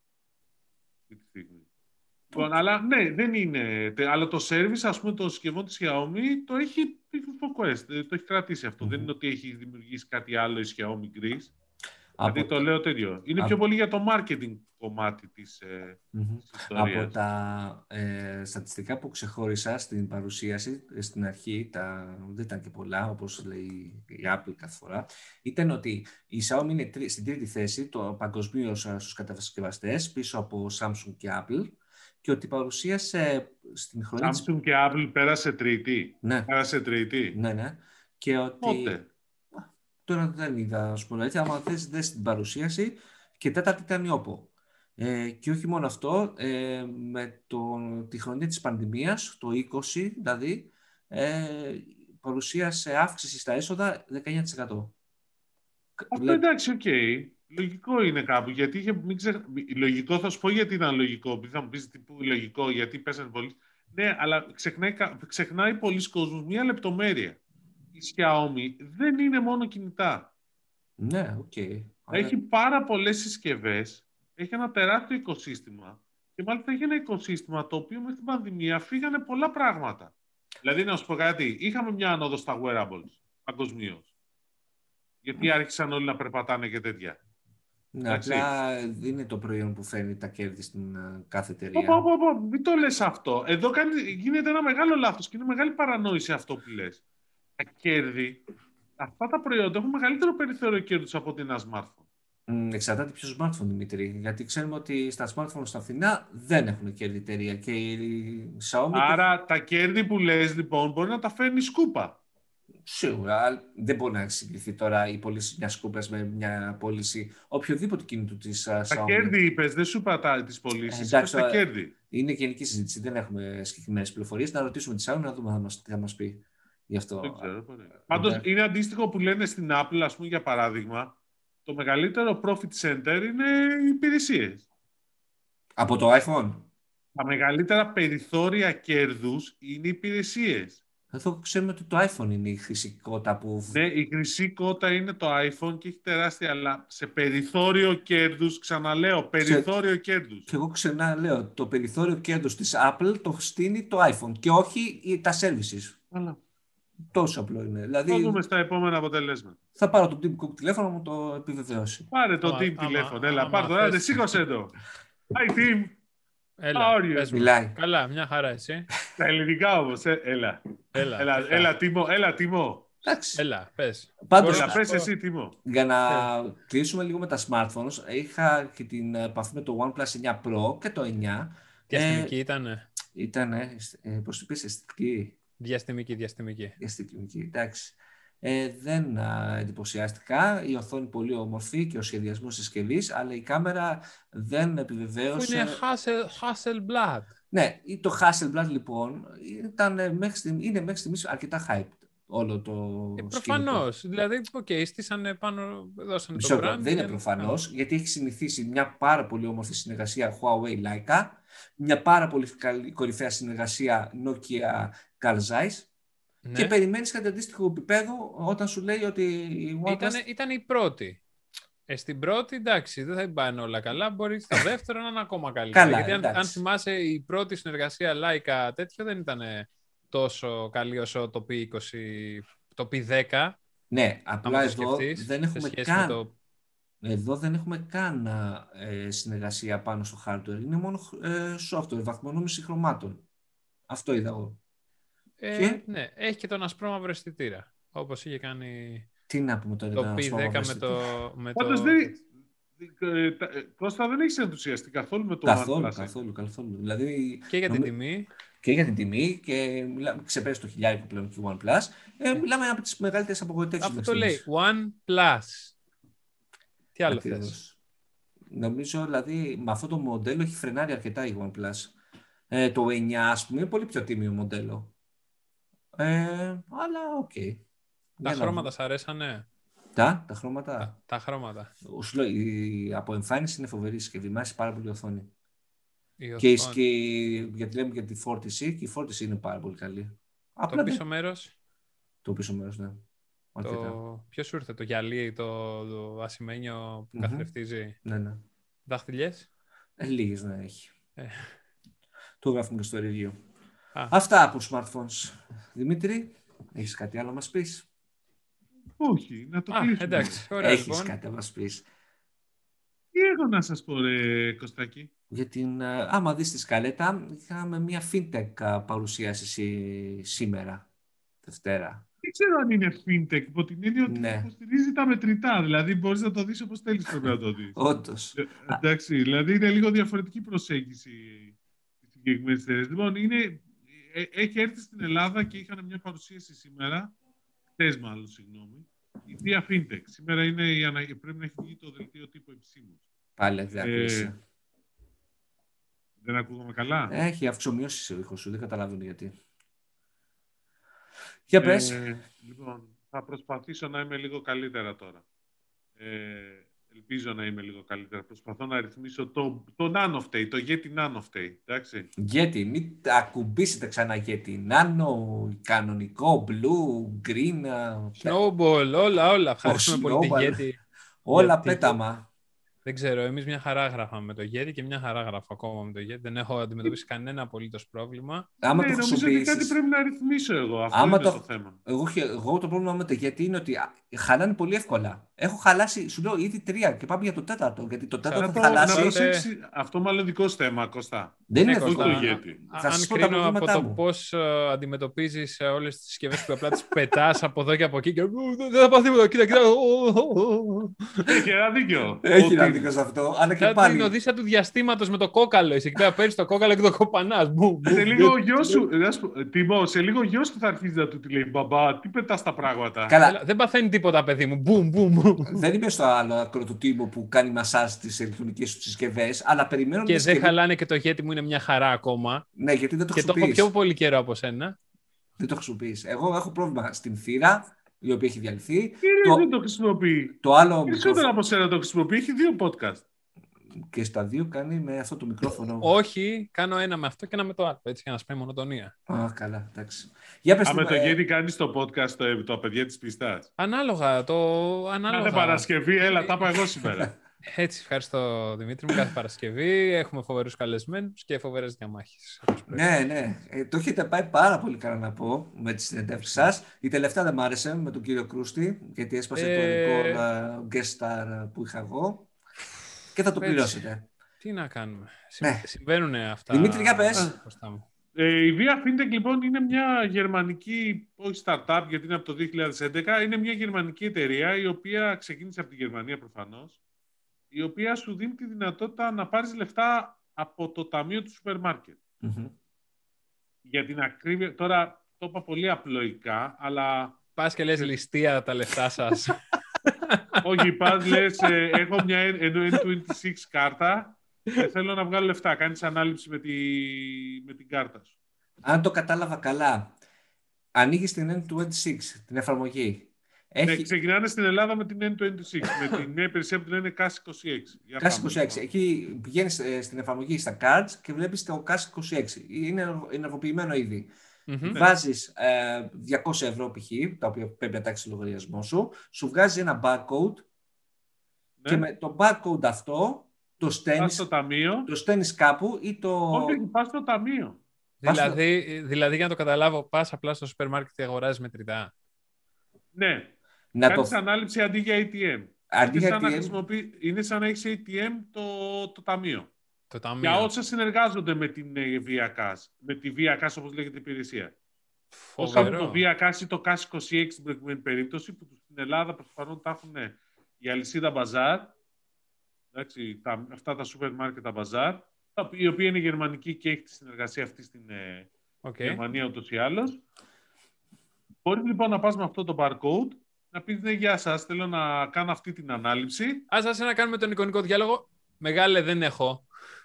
Okay. Αλλά ναι, δεν είναι. Αλλά το service, ας πούμε, των συσκευών της Xiaomi το έχει η InfoQuest, το έχει κρατήσει αυτό. Mm-hmm. Δεν είναι ότι έχει δημιουργήσει κάτι άλλο η Xiaomi Greece. Από... Δηλαδή το λέω τέτοιο. Είναι από... πιο πολύ για το marketing κομμάτι της, ε, mm-hmm. της ιστορίας. Από τα ε, στατιστικά που ξεχώρισα στην παρουσίαση, στην αρχή, τα, δεν ήταν και πολλά, όπως λέει η Apple κάθε φορά, ήταν ότι η Xiaomi είναι τρί, στην τρίτη θέση το παγκοσμίως στους κατασκευαστές, πίσω από Samsung και Apple, και ότι παρουσίασε στην χρονιά... Samsung και Apple πέρασε τρίτη. Ναι. Πέρασε τρίτη. Ναι, ναι. Και ότι... Πότε? Τώρα δεν είδα, ας πούμε, έτσι, άμα θες δες την παρουσίαση, και τέταρτη ήταν η Oppo. Ε, και όχι μόνο αυτό, ε, με το, τη χρονιά της πανδημίας, το είκοσι δηλαδή, ε, παρουσίασε αύξηση στα έσοδα δεκαεννιά τοις εκατό. Αυτό Λέ... εντάξει, οκ. Okay. Λογικό είναι κάπου, γιατί είχε, μην ξε... λογικό θα σου πω γιατί ήταν λογικό, επειδή θα μου πεις τι λογικό, γιατί πέσανε πολύ. Ναι, αλλά ξεχνάει, ξεχνάει πολλοί κόσμος μία λεπτομέρεια. Η Xiaomi δεν είναι μόνο κινητά. Ναι, οκ. Okay. Έχει αλλά... πάρα πολλές συσκευές, έχει ένα τεράστιο οικοσύστημα και μάλιστα έχει ένα οικοσύστημα το οποίο με την πανδημία φύγανε πολλά πράγματα. Δηλαδή, να σου πω κάτι, είχαμε μια ανόδο στα wearables παγκοσμίως. Γιατί άρχισαν όλοι να περπατάνε και τέτοια. Ναι, απλά είναι το προϊόν που φέρνει τα κέρδη στην uh, κάθε εταιρεία. Πω, πω, πω, μην το λες αυτό. Εδώ κάνει, γίνεται ένα μεγάλο λάθος και είναι μεγάλη παρανόηση αυτό που λες. Τα κέρδη, αυτά τα προϊόντα έχουν μεγαλύτερο περιθώριο κέρδους από ότι ένα smartphone. Mm, εξαρτάται ποιο smartphone, Δημήτρη. Γιατί ξέρουμε ότι στα smartphone στα φθηνά δεν έχουν κέρδη εταιρεία. Και η Xiaomi... Άρα το... τα κέρδη που λες λοιπόν μπορεί να τα φέρνει σκούπα. Σίγουρα. Δεν μπορεί να συγκριθεί τώρα η πώληση μιας κούπας με μια πώληση οποιοδήποτε κινητού της uh, Xiaomi. Τα κέρδη είπες, δεν σου πατάει τις πωλήσεις. Ε, εντάξει, τα κέρδη. Είναι γενική συζήτηση, δεν έχουμε συγκεκριμένες πληροφορίες. Να ρωτήσουμε τη Xiaomi να δούμε τι θα, θα μας πει γι' αυτό. Δεν ξέρω. Πάντως είναι αντίστοιχο που λένε στην Apple, ας πούμε, για παράδειγμα, το μεγαλύτερο profit center είναι οι υπηρεσίες. Από το iPhone. Τα μεγαλύτερα περιθώρια κέρδους είναι οι υπηρεσίες. Εδώ ξέρουμε ότι το iPhone είναι η χρυσή κότα που... Ναι, η χρυσή κότα είναι το iPhone και έχει τεράστια, αλλά σε περιθώριο κέρδους, ξαναλέω, περιθώριο σε... κέρδους. Και εγώ ξαναλέω, το περιθώριο κέρδους της Apple το στείνει το iPhone και όχι τα services. Αλλά... Τόσο απλό είναι. Δηλαδή, θα δούμε στα επόμενα αποτελέσματα. Θα πάρω το Tim Cook τηλέφωνο μου το επιβεβαιώσει. Πάρε το Tim τηλέφωνο, έλα, πάρ' το, άντε, σήκωσέ το. Hi Tim. Έλα, πες μιλάει. Καλά, μια χαρά εσύ. Τα ελληνικά όμως, ε, έλα. Έλα, έλα, έλα, Τίμο, έλα, Τίμο. Έλα, πες. Πάντως, έλα, πες εσύ, Τίμο. Για να yeah. κλείσουμε λίγο με τα smartphones, είχα και την επαφή με το OnePlus εννιά Pro και το εννιά. Διαστημική ε, ήτανε. Ήτανε, ε, πώς το πεις, αισθητική. Διαστημική, διαστημική. Διαστημική, εντάξει. Ε, δεν α, εντυπωσιάστηκα. Η οθόνη πολύ όμορφη και ο σχεδιασμός της συσκευής, αλλά η κάμερα δεν επιβεβαίωσε... Που είναι Hasselblad. Ναι, το Hasselblad λοιπόν ήταν, μέχρι στιγμή, είναι μέχρι στιγμής αρκετά hype όλο το ε, προφανώς. Δηλαδή, οκ, okay, στήσανε πάνω, δώσανε Μισό, το brand. Δεν είναι προφανώς, yeah. γιατί έχει συνηθίσει μια πάρα πολύ όμορφη συνεργασία Huawei-Leica, μια πάρα πολύ καλή, κορυφαία συνεργασία Nokia-Carl Zeiss. Ναι. Και περιμένεις κάτι αντίστοιχο επίπεδο όταν σου λέει ότι η OnePlus... Ήτανε, ήταν η πρώτη. Ε, στην πρώτη, εντάξει, δεν θα πάνε όλα καλά. Μπορεί στο δεύτερο να είναι ακόμα καλύτερα. Καλά, γιατί αν, αν θυμάσαι, η πρώτη συνεργασία Leica τέτοιο δεν ήταν τόσο καλή όσο το πι είκοσι, το πι δέκα. Ναι, απλά εδώ δεν έχουμε καν... Το... Εδώ δεν έχουμε καν ε, συνεργασία πάνω στο hardware. Είναι μόνο ε, software, βαθμονόμηση χρωμάτων. Αυτό είδα εγώ. Ε, και... Ναι, έχει και τον ασπρόμαυρο αισθητήρα. Όπως είχε κάνει τι να πούμε τώρα, το πι δέκα με το... Με Πάντως το... δεν... Κώστα, δεν έχεις ενθουσιαστεί καθόλου με το καθόλου, OnePlus. Καθόλου, καθόλου. Δηλαδή, και για την νομι... τιμή. Και για την τιμή και ξεπέρασε το χιλιάρικο πλέον του OnePlus. Ε, μιλάμε από τις μεγαλύτερες απογοητεύσεις. Αυτό το λέει, OnePlus. Τι άλλο θες? Νομίζω, δηλαδή, με αυτό το μοντέλο έχει φρενάρει αρκετά η OnePlus. Ε, το εννιά, ας πούμε, είναι πολύ πιο τίμιο μοντέλο. Ε, αλλά, οκ. Okay. Τα χρώματα σ' αρέσανε? Τα, τα χρώματα. Τα, τα χρώματα. Σου λέω, η από εμφάνιση είναι φοβερή συσκευή. Μ' άρεσε πάρα πολύ η οθόνη. Η και, και γιατί λέμε για τη φόρτιση, και η φόρτιση είναι πάρα πολύ καλή. Το Απλά πίσω δεν... μέρος. Το πίσω μέρος, ναι. Το... Ποιο σου ήρθε, το γυαλί, το, το ασημένιο που mm-hmm. καθρεφτίζει? Ναι, ναι. Δάχτυλιες? Ε, λίγες να έχει. Ε. Το γράφουμε και στο review. Α. Αυτά από smartphones. Δημήτρη, έχεις κάτι άλλο να μας πεις? Όχι, να το κλείσουμε. Εντάξει, ωραία, έχεις λοιπόν. κάτι να μας πεις? Τι έχω να σας πω, ρε Κωστάκη? Για την, άμα δεις τη σκαλέτα, είχαμε μια fintech παρουσίαση σήμερα, Δευτέρα. Δεν ξέρω αν είναι fintech, υπό την έννοια ότι ναι. υποστηρίζει τα μετρητά. Δηλαδή, μπορείς να το δεις όπως θέλεις, πρέπει να το δεις. Όντως. Ε, εντάξει, δηλαδή είναι λίγο διαφορετική προσέγγιση της συγκεκριμένης εταιρείας. Λοιπόν, είναι, ε, έχει έρθει στην Ελλάδα και είχαν μια παρουσίαση σήμερα, χτες μάλλον, συγγνώμη, η Dia Fintech. Σήμερα είναι η ανα... πρέπει να έχει βγει το δελτίο τύπου επισήμου. Πάλι διάκριση. Ε, δεν ακούγαμε καλά. Έχει αυξομοιώσει ο ήχος σου, δεν καταλαβαίνω γιατί. Για πες. Ε, λοιπόν, θα προσπαθήσω να είμαι λίγο καλύτερα τώρα. Ε, ελπίζω να είμαι λίγο καλύτερα. Προσπαθώ να ρυθμίσω το, το Nano-Ftay, το Yeti Nano-Ftay, εντάξει. Yeti, μην ακουμπήσετε ξανά Yeti. Nano, κανονικό, blue, green. Snowball, όλα, όλα. Ευχαριστούμε πολύ την Yeti. Όλα πέταμα. Δεν ξέρω, εμείς μια χαρά γράφαμε με το Yeti και μια χαρά γράφω ακόμα με το Yeti. Δεν έχω αντιμετωπίσει κανένα απολύτως πρόβλημα. Άμα ναι, το νομίζω ότι κάτι πρέπει να ρυθμίσω εγώ. Αυτό άμα είναι το... το θέμα. Εγώ, εγώ το πρόβλημα με το Yeti είναι ότι χαλάνε πολύ εύκολα. Έχω χαλάσει, σου λέω, ήδη τρία και πάμε για το τέταρτο. Γιατί το τέταρτο θα χαλάσει. Να προσέξει, αυτό μάλλον δικό σου θέμα, Κωστά. Δεν είναι αυτό το Yeti. Αν κρίνω από το πώς αντιμετωπίζεις όλες τις συσκευές που απλά τις πετάς από εδώ και από εκεί και δεν θα πάθει τίποτα, κοίτα, κοίτα. Έχει ένα δίκιο. Έχει ένα δίκιο σε αυτό, αλλά και Κάτι πάλι. την Οδύσσεια του διαστήματος με το κόκαλο. Είσαι εκεί πέρα, παίρνεις το κόκαλο και το κοπανάς. Σε λίγο ο γιος σου, Τιμό, σε λίγο ο γιος σου θα αρχίσει να του τη λέει μπαμπά, τι πετάς τα πράγματα. Καλά. Δεν παθαίνει τίποτα, παιδί μου. Μπουμ, μπουμ, μπουμ. Δεν είμαι στο άλλο άκρο του Τίμου που κάνει μασάζ στις ηλεκτρονικές του συσκευές, αλλά περιμένω. Και δεν συσκευή... χαλάνε και το γέτι μου είναι μια χαρά ακόμα. Ναι, γιατί δεν το και το έχω πιο πολύ καιρό από σένα. Δεν το χρησιμοποιείς. Εγώ έχω πρόβλημα στην θύρα, η οποία έχει διαλυθεί. Τι το... δεν το χρησιμοποιεί. Το άλλο. Περισσότερο από σένα το χρησιμοποιεί, έχει δύο podcast. Και στα δύο κάνει με αυτό το μικρόφωνο. Όχι, κάνω ένα με αυτό και ένα με το άλλο. Έτσι για να σπάει μονοτονία. Α, καλά, εντάξει. Για πες. Α, με το γέτι κάνεις το podcast το, το παιδιά της πιστάς. Ανάλογα. Το... Ανάλογα. Κάθε Παρασκευή, έλα, τα είπα εγώ σήμερα. Έτσι, ευχαριστώ Δημήτρη μου. Κάθε Παρασκευή έχουμε φοβερούς καλεσμένους και φοβερές διαμάχες. Ναι, ναι. Ε, το έχετε πάει πάρα πολύ καλά να πω με τις συνεντεύξεις σας. Η τελευταία δεν μ' άρεσε με τον κύριο Κρούστη, γιατί έσπασε ε... το record uh, guest star που είχα εγώ. Και θα το Έτσι. πληρώσετε. Τι να κάνουμε. Ναι. Συμβαίνουν αυτά. Δημήτρη, για πες. Ε, η Via Fintech λοιπόν είναι μια γερμανική, όχι startup γιατί είναι από το δύο χιλιάδες έντεκα, είναι μια γερμανική εταιρεία η οποία ξεκίνησε από τη Γερμανία προφανώς, η οποία σου δίνει τη δυνατότητα να πάρεις λεφτά από το ταμείο του σούπερ μάρκετ. Mm-hmm. Για την ακρίβεια, τώρα το είπα πολύ απλοϊκά, αλλά... Πας και λες ληστεία τα λεφτά σας. Όχι, πας λες, ε, έχω μια εν είκοσι έξι κάρτα και θέλω να βγάλω λεφτά. Κάνεις ανάληψη με, τη, με την κάρτα σου. Αν το κατάλαβα καλά, ανοίγεις την εν είκοσι έξι, την εφαρμογή. Έχει... Ναι, ξεκινάνε στην Ελλάδα με την εν είκοσι έξι, με την νέα υπηρεσία που την λένε κας είκοσι έξι. κας είκοσι έξι. Εκεί πηγαίνεις ε, στην εφαρμογή στα cards και βλέπεις το κας είκοσι έξι. Είναι ενεργοποιημένο ήδη. Mm-hmm. Βάζεις ε, διακόσια ευρώ π.χ. τα οποία πρέπει να τάξεις στο λογαριασμό σου, σου βγάζει ένα barcode ναι. Και με το barcode αυτό το στέλνεις, στο ταμείο. Το στέλνεις κάπου ή το... Όχι, πας στο ταμείο. Δηλαδή, στο... δηλαδή για να το καταλάβω, πας απλά στο σούπερ μάρκετ και αγοράζεις μετρητά. Ναι. Να κάνεις το... ανάληψη αντί για έι τι εμ. Αντί είναι, για σαν έι τι εμ... χρησιμοποιεί... είναι σαν να έχεις έι τι εμ το, το ταμείο. Το ταμείο. Για όσα συνεργάζονται με την Via Cash, με τη Via Cash όπως λέγεται η υπηρεσία. Όσα το Via Cash ή το κας είκοσι έξι στην προηγούμενη περίπτωση, που στην Ελλάδα προσπαθούν τα έχουν η αλυσίδα Bazaar, εντάξει, τα, αυτά τα σούπερ μάρκετ τα Bazaar, η οποία είναι γερμανική και έχει τη συνεργασία αυτή στην okay. Γερμανία ούτως ή άλλως. Μπορείς λοιπόν να πας με αυτό το barcode, να πεις ναι, γεια σας, θέλω να κάνω αυτή την ανάληψη. Ας άσε να κάνουμε τον εικονικό διάλογο. Μεγάλε, δεν έχω.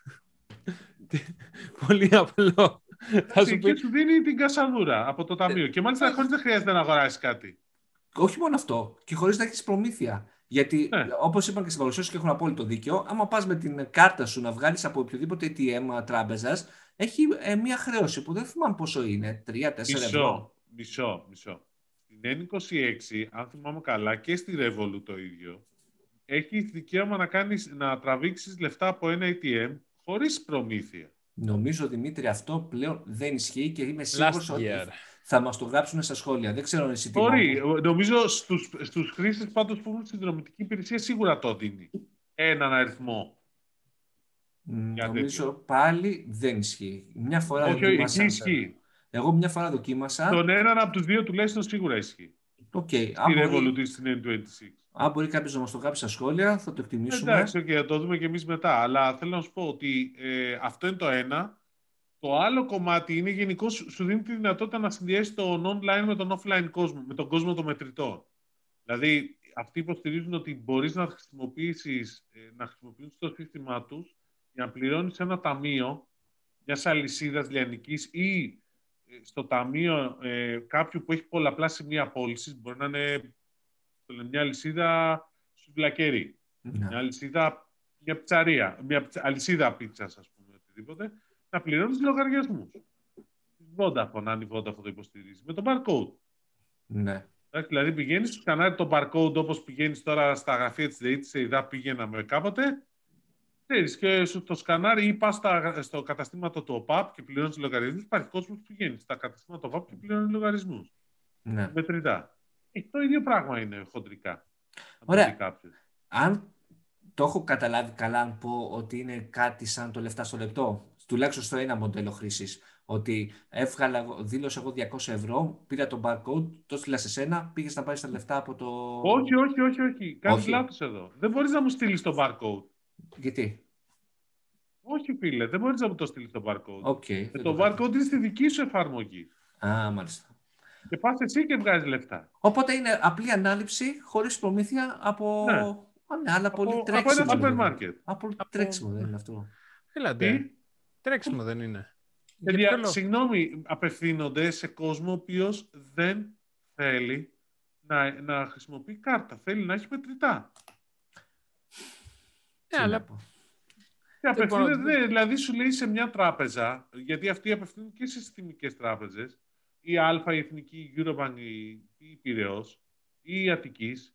Πολύ απλό. Θα σου πει... Και σου δίνει την κασαδούρα από το ταμείο. Και μάλιστα χωρίς δεν χρειάζεται να αγοράσεις κάτι. Όχι μόνο αυτό. Και χωρίς να έχεις προμήθεια. Γιατί, ναι. όπως είπαν και στην παρουσίαση και έχουν απόλυτο δίκιο, άμα πας με την κάρτα σου να βγάλεις από οποιοδήποτε έι τι εμ τράπεζας, έχει ε, μία χρέωση που δεν θυμάμαι πόσο είναι. τρία τέσσερα ευρώ. Μισό, μισό. Στην εν είκοσι έξι, αν θυμάμαι καλά, και στη Revolut το ίδιο, έχει δικαίωμα να, κάνεις, να τραβήξεις λεφτά από ένα έι τι εμ χωρίς προμήθεια. Νομίζω, Δημήτρη, αυτό πλέον δεν ισχύει και είμαι σίγουρος ότι θα μας το γράψουν στα σχόλια. Δεν ξέρω εσύ τι. Μπορεί. Νομίζω στους, στους χρήστες πάντως που έχουν συνδρομητική υπηρεσία σίγουρα το δίνει. Έναν αριθμό. Mm, νομίζω τέτοιο. Πάλι δεν ισχύει. Μια φορά όχι, δοκίμασα. Εκεί ισχύει. Εγώ μια φορά δοκίμασα. Τον έναν από τους δύο τουλάχιστον σίγουρα ισχύει. Okay. Στη Revolut ή στην εν είκοσι έξι. Αν μπορεί κάποιος να μας το γράψει στα σχόλια, θα το εκτιμήσουμε. Εντάξει, okay, θα το δούμε και εμείς μετά. Αλλά θέλω να σου πω ότι ε, αυτό είναι το ένα. Το άλλο κομμάτι είναι γενικώς σου δίνει τη δυνατότητα να συνδυάσει τον online με τον offline κόσμο, με τον κόσμο των μετρητών. Δηλαδή, αυτοί υποστηρίζουν ότι μπορείς να χρησιμοποιήσεις, να χρησιμοποιήσεις το σύστημά τους για να πληρώνεις ένα ταμείο μιας αλυσίδας λιανικής ή στο ταμείο ε, κάποιου που έχει πολλαπλά σημεία πώλησης. Μπορεί να είναι μια αλυσίδα σουβλακέρι, mm. μια αλυσίδα, μια πιτσαρία, μια αλυσίδα πίτσας, ας πούμε, οτιδήποτε. Να πληρώνεις λογαριασμούς. Vodafone, αν η Vodafone το υποστηρίζει. Με το barcode. Ναι. Δηλαδή πηγαίνεις, σκανάρει το barcode όπως πηγαίνεις τώρα στα γραφεία της ΔΕΗ, της ΕΙΔΑ πήγαιναμε κάποτε. Ξέρεις, και σου το σκανάρει ή πας στο καταστήματο του ΟΠΑΠ και πληρώνεις λογαριασμούς. Υπάρχει κόσμος που πηγαίνει στα καταστήματα του ΟΠΑΠ και πληρώνει λογαριασμούς. Ναι. Μετρητά. Ε, το ίδιο πράγμα είναι χοντρικά. Ωραία. Αν το έχω καταλάβει καλά, αν πω ότι είναι κάτι σαν το λεφτά στο λεπτό. Τουλάχιστον στο ένα μοντέλο χρήσης. Ότι έβγαλα, δήλωσα εγώ διακόσια ευρώ, πήρα το barcode, το στείλα σε σένα, πήγες να πάρεις τα λεφτά από το... Όχι, όχι, όχι, όχι. Κάνεις λάθος εδώ. Δεν μπορείς να μου στείλεις το barcode. Γιατί? Όχι, φίλε, δεν μπορείς να μου το στείλεις το barcode. Okay, ε, το barcode είναι στη δική σου εφαρμογή. Α, μάλιστα. Και πας εσύ και βγάζεις λεφτά. Οπότε είναι απλή ανάληψη χωρίς προμήθεια από... Ναι. Α, ναι, αλλά πολύ Από, τρέξιμο. από ένα σούπερ δηλαδή. μάρκετ. Από Από- τρέξιμο δεν είναι αυτό. Έλατε. Τρέξιμο δεν είναι. Για Παιδιά, ποιο λόγο? συγγνώμη, απευθύνονται σε κόσμο ο οποίος δεν θέλει να, να χρησιμοποιεί κάρτα. Θέλει να έχει μετρητά. Ναι, Τι αλλά να πω. Και απευθύνεται, μπορώ- ναι, δηλαδή σου λέει σε μια τράπεζα, γιατί αυτοί απευθύνουν και σε συστημικές τράπεζες, η Α, η Εθνική, η Eurobank, η, η Πειραιώς, ή η Αττικής,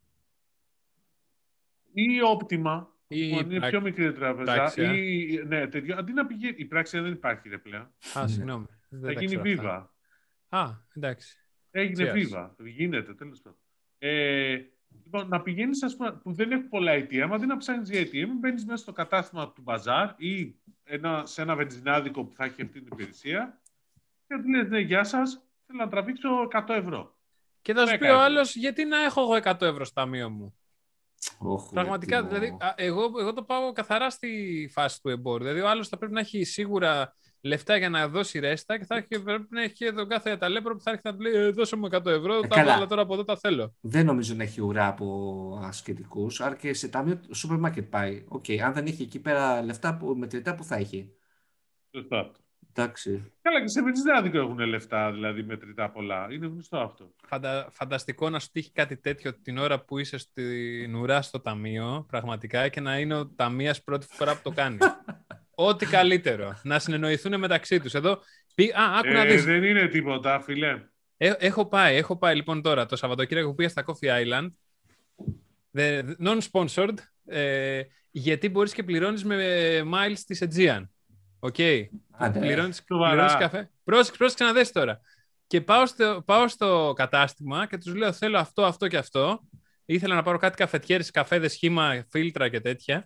ή η Optima, Ή που η είναι Πράκ- πιο μικρή τράπεζα, Πράξια. ή, ναι, τέτοιο, αντί να πηγαίνει, η πράξη δεν υπάρχει ρε πλέον, Α, συγγνώμη. Δεν θα τα γίνει ξέρω αυτά. Viva. Α, εντάξει. Έγινε Cheers. Viva. Γίνεται, τέλος πάντων. Ε, λοιπόν, να πηγαίνεις, ας πούμε, που δεν έχουν πολλά έι τι εμ, αντί να ψάχνεις για έι τι εμ, μπαίνεις μέσα στο κατάστημα του μπαζάρ ή ένα, σε ένα βενζινάδικο που θα έχει αυτή την υπηρεσία και του λες, ναι, γεια σας, θέλω να τραβήξω εκατό ευρώ. Και θα σου Ναι, πει κάτι. ο άλλος, γιατί να έχω εγώ εκατό ευρώ στο ταμείο μου. Όχου, Πραγματικά, τι δηλαδή, α, εγώ, εγώ το πάω καθαρά στη φάση του εμπόρου. Δηλαδή, ο άλλος θα πρέπει να έχει σίγουρα λεφτά για να δώσει ρέστα και θα έχει, πρέπει να έχει και τον κάθε ταλέπρο που θα έρχεται να του λέει «Ε, δώσε μου εκατό ευρώ, Ε, τα καλά. βάλα τώρα από εδώ, τα θέλω». Δεν νομίζω να έχει ουρά από ασχετικούς, αλλά και σε ταμείο σούπερ μάρκετ πάει. Οκ, αν δεν έχει εκεί πέρα λεφτά που, μετρητά, που θα έχει. Σωστό αυτό. Εντάξει. Καλά, και σε βενζινάδικο έχουν λεφτά, δηλαδή μετρητά πολλά. Είναι γνωστό αυτό. Φαντα, φανταστικό να σου τύχει κάτι τέτοιο την ώρα που είσαι στην ουρά στο ταμείο, πραγματικά, και να είναι ο ταμείας πρώτη φορά που το κάνει. Ό,τι καλύτερο. Να συνεννοηθούν μεταξύ τους. Εδώ, πει, α, άκου να Ε, δεις. δεν είναι τίποτα, φίλε. Ε, έχω πάει, έχω πάει λοιπόν τώρα το Σαββατοκύριακο που πήγα στα Coffee Island. The, non-sponsored. Ε, γιατί μπορείς και πληρώνεις με miles της Aegean. Οκ. Okay. Άντε. Πληρώνεις, Σοβαρά. πληρώνεις καφέ. Πρόσεξε, πρόσεξε να δεις τώρα. Και πάω στο, πάω στο κατάστημα και τους λέω θέλω αυτό, αυτό και αυτό. Ήθελα να πάρω κάτι καφετιέρες, καφέδες, σχήμα, φίλτρα και τέτοια.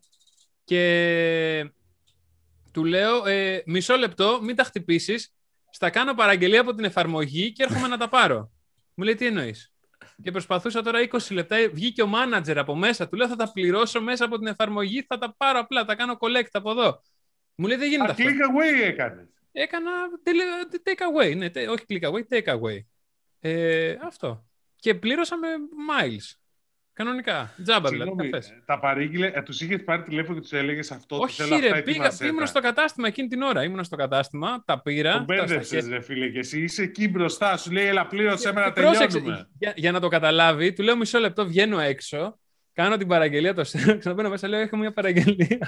Και του λέω ε, μισό λεπτό, μην τα χτυπήσεις. Στα κάνω παραγγελία από την εφαρμογή και έρχομαι να τα πάρω. Μου λέει τι εννοείς. Και προσπαθούσα τώρα είκοσι λεπτά, βγήκε ο μάνατζερ από μέσα. Του λέω θα τα πληρώσω μέσα από την εφαρμογή, θα τα πάρω απλά, τα κάνω collect από εδώ. Μου λέει δεν γίνεται Α, αυτό. click away έκανες. Έκανα tele- take away, ναι, τε- όχι click away, take away. Ε, αυτό. Και πλήρωσα με miles. Κανονικά. Τζάμπα δηλαδή. Συγγνώμη, καφές. τα παρήγγειλε, ε, τους είχες πάρει τηλέφωνο και τους έλεγες αυτό. ότι θέλω Όχι ρε, αυτά πήγα, ετοιμασέ ήμουν τα. στο κατάστημα εκείνη την ώρα. Ήμουν στο κατάστημα, τα πήρα. Τον τα μπέρδεψες στα- ρε φίλε και εσύ είσαι εκεί μπροστά, σου λέει έλα πλήρωσε με να Πρόσεξε, τελειώνουμε. για, για να το καταλάβει, του λέω μισό λεπτό, βγαίνω έξω, κάνω την παραγγελία, το στέλνω, ξαναμπαίνω μέσα, λέω έχω μια παραγγελία.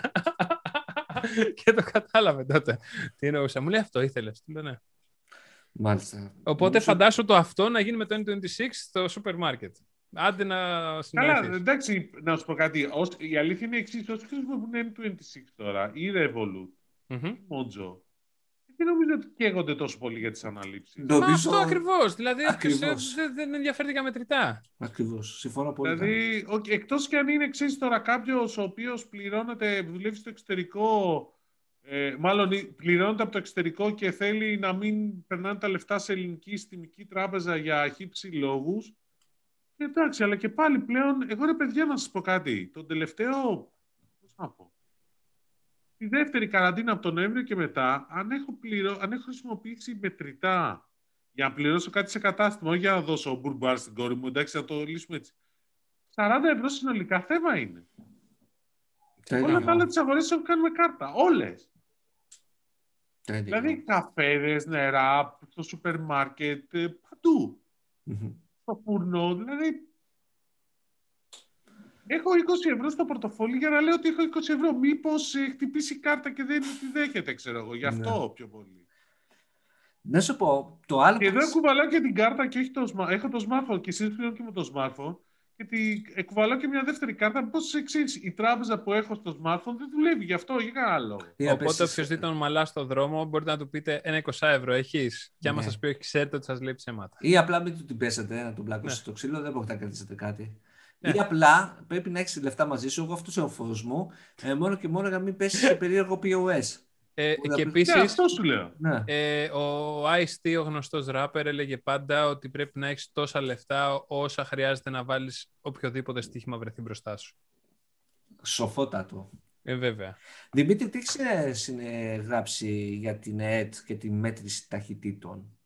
Και το κατάλαβε τότε. Τι εννοούσα. Μου λέει αυτό ήθελες. Του λέω ναι. Μάλιστα. Οπότε Νομίζω- φαντάσου το αυτό να γίνει με το εν είκοσι έξι στο σούπερ μάρκετ. Άντε να Καλά, συνοηθείς. εντάξει, να σου πω κάτι. Ως, η αλήθεια είναι εξής, όσοι χρησιμοποιούν εν είκοσι έξι τώρα, ή Revolut, Μμμ. ή Mojo, δεν νομίζω ότι καίγονται τόσο πολύ για τις αναλήψεις. Μα Νομίζω... αυτό ακριβώς. Δηλαδή Ακριβώς. ποιος, ε, δεν, δεν ενδιαφέρεται για μετρητά. Ακριβώς. Συμφωνώ πολύ. Δηλαδή, okay, εκτός και αν είναι εξής τώρα κάποιος ο οποίος πληρώνεται, δουλεύει στο εξωτερικό, ε, μάλλον ε, πληρώνεται από το εξωτερικό και θέλει να μην περνάνε τα λεφτά σε ελληνική συστημική τράπεζα για χύψη λόγους. Εντάξει, αλλά και πάλι πλέον, εγώ ρε παιδιά να σας πω κάτι, τον τελευταίο, πώς να πω, τη δεύτερη καραντίνα από τον Νοέμβριο και μετά, αν έχω, πληρω... αν έχω χρησιμοποιήσει μετρητά για να πληρώσω κάτι σε κατάστημα, όχι για να δώσω μπουρμπάρ στην κόρη μου, εντάξει, να το λύσουμε έτσι. σαράντα ευρώ συνολικά θέμα είναι. Τέλειο. Όλα τα άλλα τις αγορές έχουν κάνει με κάρτα. Όλες. Τέλειο. Δηλαδή καφέδες, νερά, στο σούπερ μάρκετ, ε, παντού. Μμμ. Στο φούρνο, δηλαδή. Έχω είκοσι ευρώ στο πορτοφόλι για να λέω ότι έχω είκοσι ευρώ. Μήπως ε, χτυπήσει η κάρτα και δεν τη δέχεται, ξέρω εγώ. Γι' αυτό Ναι. πιο πολύ. Να σου πω, το άλλο Και που- εδώ κουβαλάω και την κάρτα και όχι το smartphone. Έχω το smartphone και εσείς πλέον και με το smartphone. Και τη... κουβαλάω και μια δεύτερη κάρτα. Μήπως εξής, η τράπεζα που έχω στο smartphone δεν δουλεύει γι' αυτό, για κανένα λόγο. Τι να Οπότε πες, όποιος δει τον μαλά στο δρόμο μπορείτε να του πείτε ένα είκοσι ευρώ έχεις. Και άμα Ναι. σας πει όχι, ξέρετε ότι σας λέει ψέματα. Ή απλά μην του την πέσετε, να τον πλακώσει Ναι. στο ξύλο, δεν μπορείτε να κρατήσετε κάτι. Ναι. Ή απλά πρέπει να έχεις λεφτά μαζί σου. Εγώ αυτό είναι ο φόβος μου. Ε, μόνο και μόνο για να μην πέσει σε περίεργο πι ο ες. Ε, Μπορεί να και πει- επίσης, Ναι, αυτό σου λέω. Ναι. Ε, ο Ice-T, ο γνωστός ράπερ, έλεγε πάντα ότι πρέπει να έχεις τόσα λεφτά όσα χρειάζεται να βάλεις οποιοδήποτε στοίχημα βρεθεί μπροστά σου. Σοφότατο. Ε, βέβαια. Δημήτρη, τι έχεις γράψει για την ΕΕΤ και τη μέτρηση ταχυτήτων?